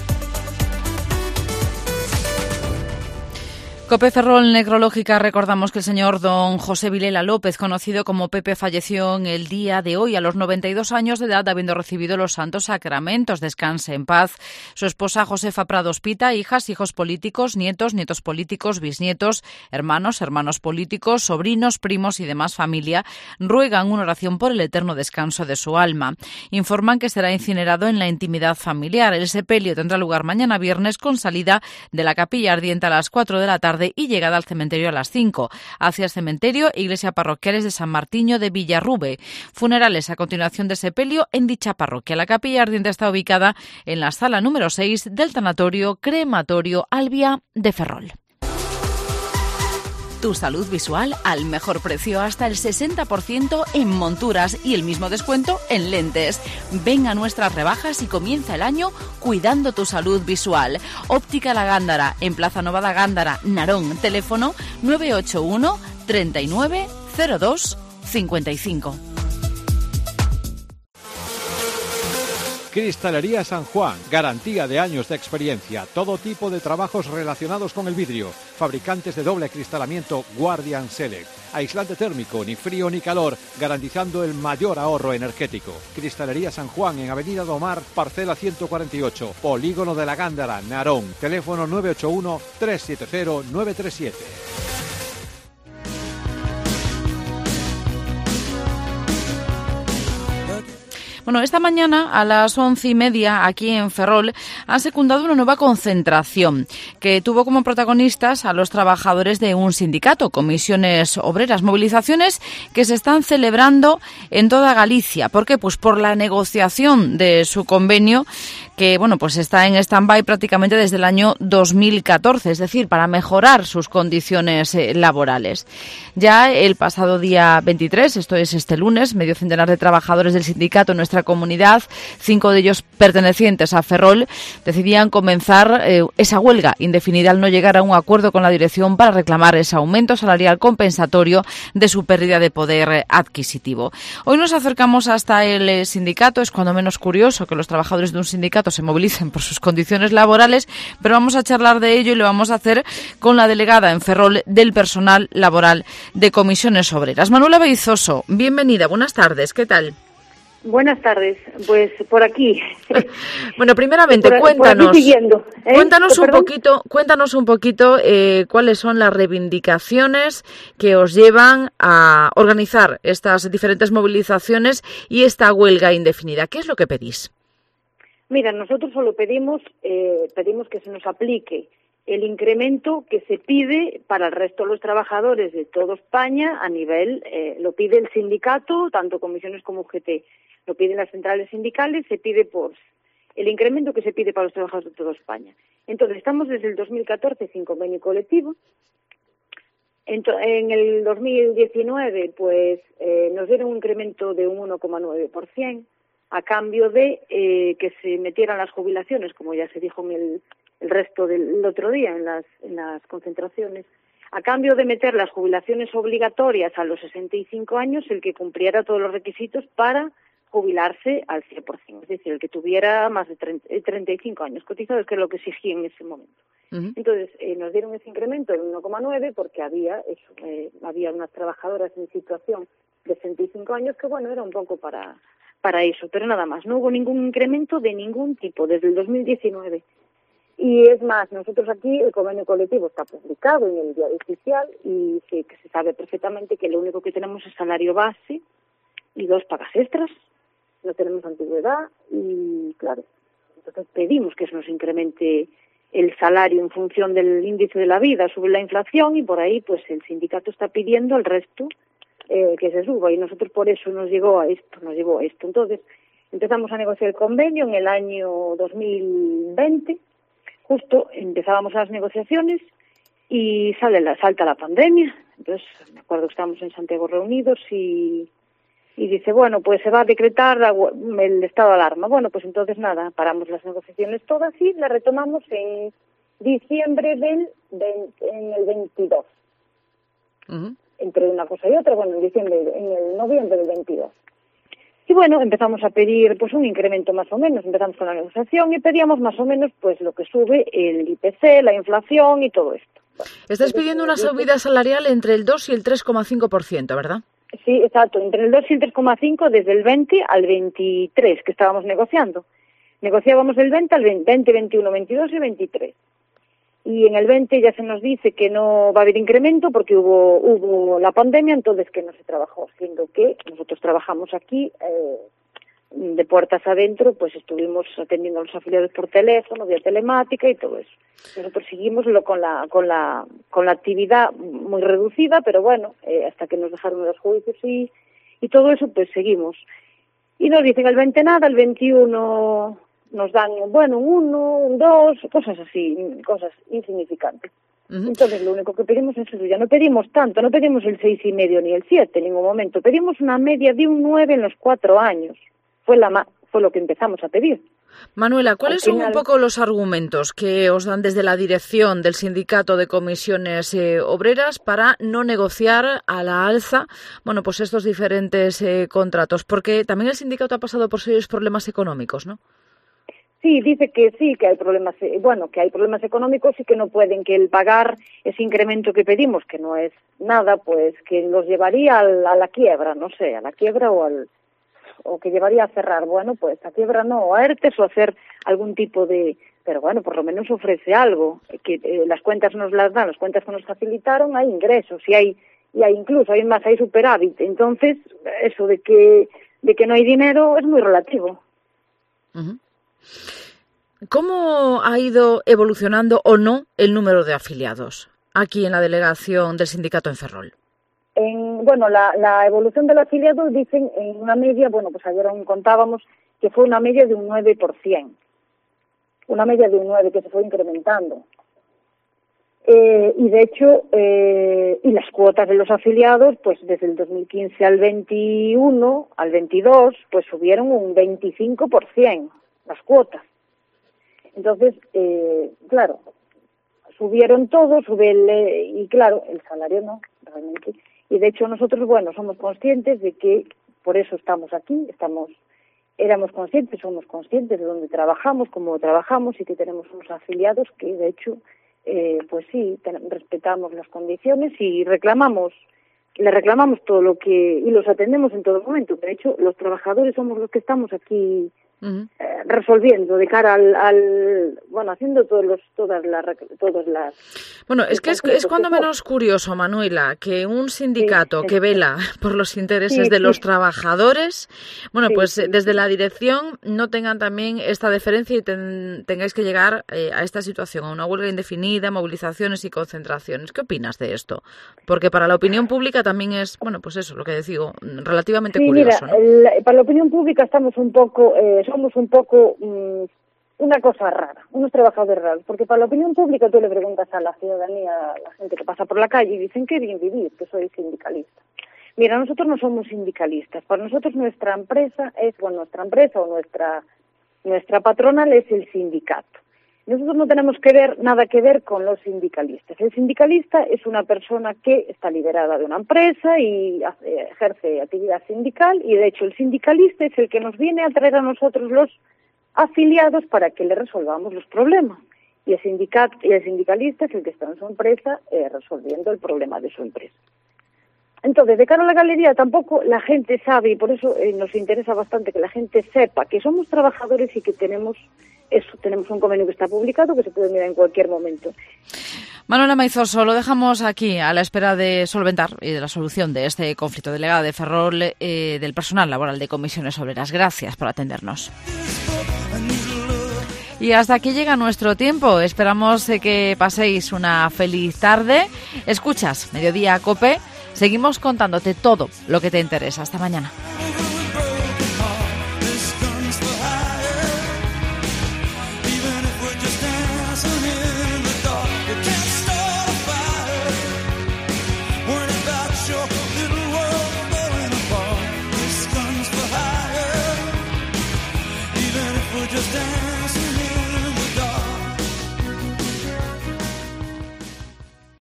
COPE Ferrol Necrológica, recordamos que el señor don José Vilela López, conocido como Pepe, falleció en el día de hoy a los 92 años de edad, habiendo recibido los santos sacramentos. Descanse en paz. Su esposa Josefa Prados Pita, hijas, hijos políticos, nietos, nietos políticos, bisnietos, hermanos, hermanos políticos, sobrinos, primos y demás familia, ruegan una oración por el eterno descanso de su alma. Informan que será incinerado en la intimidad familiar. El sepelio tendrá lugar mañana viernes con salida de la capilla ardiente a las 4 de la tarde y llegada al cementerio a las 5. Hacia el cementerio, iglesia parroquiales de San Martiño de Villarrube. Funerales a continuación de sepelio en dicha parroquia. La capilla ardiente está ubicada en la sala número 6 del tanatorio crematorio Albia de Ferrol. Tu salud visual al mejor precio, hasta el 60% en monturas y el mismo descuento en lentes. Ven a nuestras rebajas y comienza el año cuidando tu salud visual. Óptica La Gándara, en Plaza Nova da Gándara, Narón. Teléfono 981 39 02 55. Cristalería San Juan, garantía de años de experiencia, todo tipo de trabajos relacionados con el vidrio, fabricantes de doble acristalamiento Guardian Select, aislante térmico, ni frío ni calor, garantizando el mayor ahorro energético. Cristalería San Juan en Avenida Domar, parcela 148, Polígono de la Gándara, Narón, teléfono 981 370 937. Bueno, esta mañana a las 11:30 aquí en Ferrol han secundado una nueva concentración que tuvo como protagonistas a los trabajadores de un sindicato, Comisiones Obreras, movilizaciones que se están celebrando en toda Galicia. ¿Por qué? Pues por la negociación de su convenio que, bueno, pues está en stand-by prácticamente desde el año 2014, es decir, para mejorar sus condiciones laborales. Ya el pasado día 23, esto es este lunes, medio centenar de trabajadores del sindicato en nuestra comunidad, 5 de ellos pertenecientes a Ferrol, decidían comenzar esa huelga indefinida al no llegar a un acuerdo con la dirección para reclamar ese aumento salarial compensatorio de su pérdida de poder adquisitivo. Hoy nos acercamos hasta el sindicato. Es cuando menos curioso que los trabajadores de un sindicato se movilicen por sus condiciones laborales, pero vamos a charlar de ello y lo vamos a hacer con la delegada en Ferrol del personal laboral de Comisiones Obreras. Manuela Beizoso, bienvenida, buenas tardes, ¿qué tal? Buenas tardes, pues por aquí. Bueno, primeramente, cuéntanos un poquito cuáles son las reivindicaciones que os llevan a organizar estas diferentes movilizaciones y esta huelga indefinida. ¿Qué es lo que pedís? Mira, nosotros solo pedimos que se nos aplique el incremento que se pide para el resto de los trabajadores de toda España a nivel, lo pide el sindicato, tanto comisiones como UGT, lo piden las centrales sindicales, se pide por el incremento que se pide para los trabajadores de toda España. Entonces, estamos desde el 2014 sin convenio colectivo. En el 2019, pues, nos dieron un incremento de un 1,9%, a cambio de que se metieran las jubilaciones, como ya se dijo en el resto del otro día en las concentraciones, a cambio de meter las jubilaciones obligatorias a los 65 años, el que cumpliera todos los requisitos para jubilarse al 100%, es decir, el que tuviera más de 35 años cotizados, que es lo que exigía en ese momento. Entonces, nos dieron ese incremento del 1,9 porque había unas trabajadoras en situación de 65 años que, bueno, era un poco para eso, pero nada más. No hubo ningún incremento de ningún tipo desde el 2019. Y es más, nosotros aquí el convenio colectivo está publicado en el diario oficial y que se sabe perfectamente que lo único que tenemos es salario base y 2 pagas extras. No tenemos antigüedad y, claro, entonces pedimos que se nos incremente el salario en función del índice de la vida, sube la inflación y por ahí pues el sindicato está pidiendo al resto que se suba y nosotros por eso nos llegó a esto. Entonces empezamos a negociar el convenio en el año 2020, justo empezábamos las negociaciones y salta la pandemia. Entonces me acuerdo que estábamos en Santiago reunidos y dice, bueno, pues se va a decretar el estado de alarma. Bueno, pues entonces nada, paramos las negociaciones todas y las retomamos en diciembre en el 22. Entre una cosa y otra, bueno, en el noviembre del 22. Y bueno, empezamos a pedir pues un incremento más o menos, empezamos con la negociación y pedíamos más o menos pues lo que sube el IPC, la inflación y todo esto. Estáis pidiendo una subida salarial entre el 2 y el 3,5%, ¿verdad? Sí, exacto, entre el 2 y el 3,5 desde el 20 al 23 que estábamos negociando. Negociábamos del 20 al 20, 21, 22 y 23. Y en el 20 ya se nos dice que no va a haber incremento porque hubo la pandemia, entonces que no se trabajó, siendo que nosotros trabajamos aquí de puertas adentro, pues estuvimos atendiendo a los afiliados por teléfono, vía telemática y todo eso. Nosotros seguimos con la actividad muy reducida, pero bueno, hasta que nos dejaron los juicios y todo eso, pues seguimos. Y nos dicen el 20 nada, el 21 nos dan, bueno, un 1, un 2, cosas así, cosas insignificantes. Entonces lo único que pedimos es eso, ya no pedimos tanto, no pedimos el 6,5 ni el 7 en ningún momento, pedimos una media de un 9 en los 4 años. Fue lo que empezamos a pedir. Manuela, ¿cuáles son un poco los argumentos que os dan desde la dirección del Sindicato de Comisiones Obreras para no negociar a la alza, bueno, pues estos diferentes contratos? Porque también el sindicato ha pasado por serios problemas económicos, ¿no? Sí, dice que sí, que hay problemas, que hay problemas económicos y que no pueden, que el pagar ese incremento que pedimos, que no es nada, pues que los llevaría a la quiebra, no sé, a la quiebra o que llevaría a cerrar. Bueno, pues a quiebra no, o a ERTES o a hacer algún tipo de... Pero bueno, por lo menos ofrece algo, que las cuentas nos las dan, las cuentas que nos facilitaron, hay ingresos y hay incluso, hay superávit. Entonces, eso de que no hay dinero es muy relativo. ¿Cómo ha ido evolucionando o no el número de afiliados aquí en la delegación del sindicato en Ferrol? La evolución del afiliado dicen en una media, pues ayer aún contábamos que fue una media de un 9%, una media de un 9% que se fue incrementando. Y de hecho, y las cuotas de los afiliados, pues desde el 2015 al 21, al 22, pues subieron un 25% las cuotas. Entonces, claro, subieron todo, y claro, el salario no, realmente. Y de hecho nosotros, somos conscientes de que por eso estamos aquí, somos conscientes de dónde trabajamos, cómo trabajamos y que tenemos unos afiliados que de hecho, pues sí, respetamos las condiciones y le reclamamos todo lo que, y los atendemos en todo momento. De hecho, los trabajadores somos los que estamos aquí resolviendo de cara haciendo todas las... Bueno, es que es cuando menos curioso, Manuela, que un sindicato que vela por los intereses de los trabajadores, desde la dirección no tengan también esta deferencia y tengáis que llegar a esta situación, a una huelga indefinida, movilizaciones y concentraciones. ¿Qué opinas de esto? Porque para la opinión pública también es, eso, lo que digo, relativamente curioso, ¿no? Para la opinión pública somos un poco una cosa rara, unos trabajadores raros, porque para la opinión pública tú le preguntas a la ciudadanía, a la gente que pasa por la calle y dicen que bien vivir, que soy sindicalista. Mira, nosotros no somos sindicalistas, para nosotros nuestra empresa o nuestra patronal es el sindicato. Nosotros no tenemos nada que ver con los sindicalistas. El sindicalista es una persona que está liberada de una empresa y ejerce actividad sindical y de hecho el sindicalista es el que nos viene a traer a nosotros los afiliados para que le resolvamos los problemas. e os sindicalistas el que está en súa empresa resolviendo el problema de súa empresa. Entonces, de cara a la galería, tampoco la gente sabe, y por eso nos interesa bastante que la gente sepa que somos trabajadores y que tenemos un convenio que está publicado, que se puede mirar en cualquier momento. Manuela Maizoso, lo dejamos aquí a la espera de solventar y de la solución de este conflicto. Delegada de Ferrol, del personal laboral de Comisiones Obreras. Gracias por atendernos. Y hasta aquí llega nuestro tiempo. Esperamos que paséis una feliz tarde. Escuchas Mediodía COPE. Seguimos contándote todo lo que te interesa. Hasta mañana.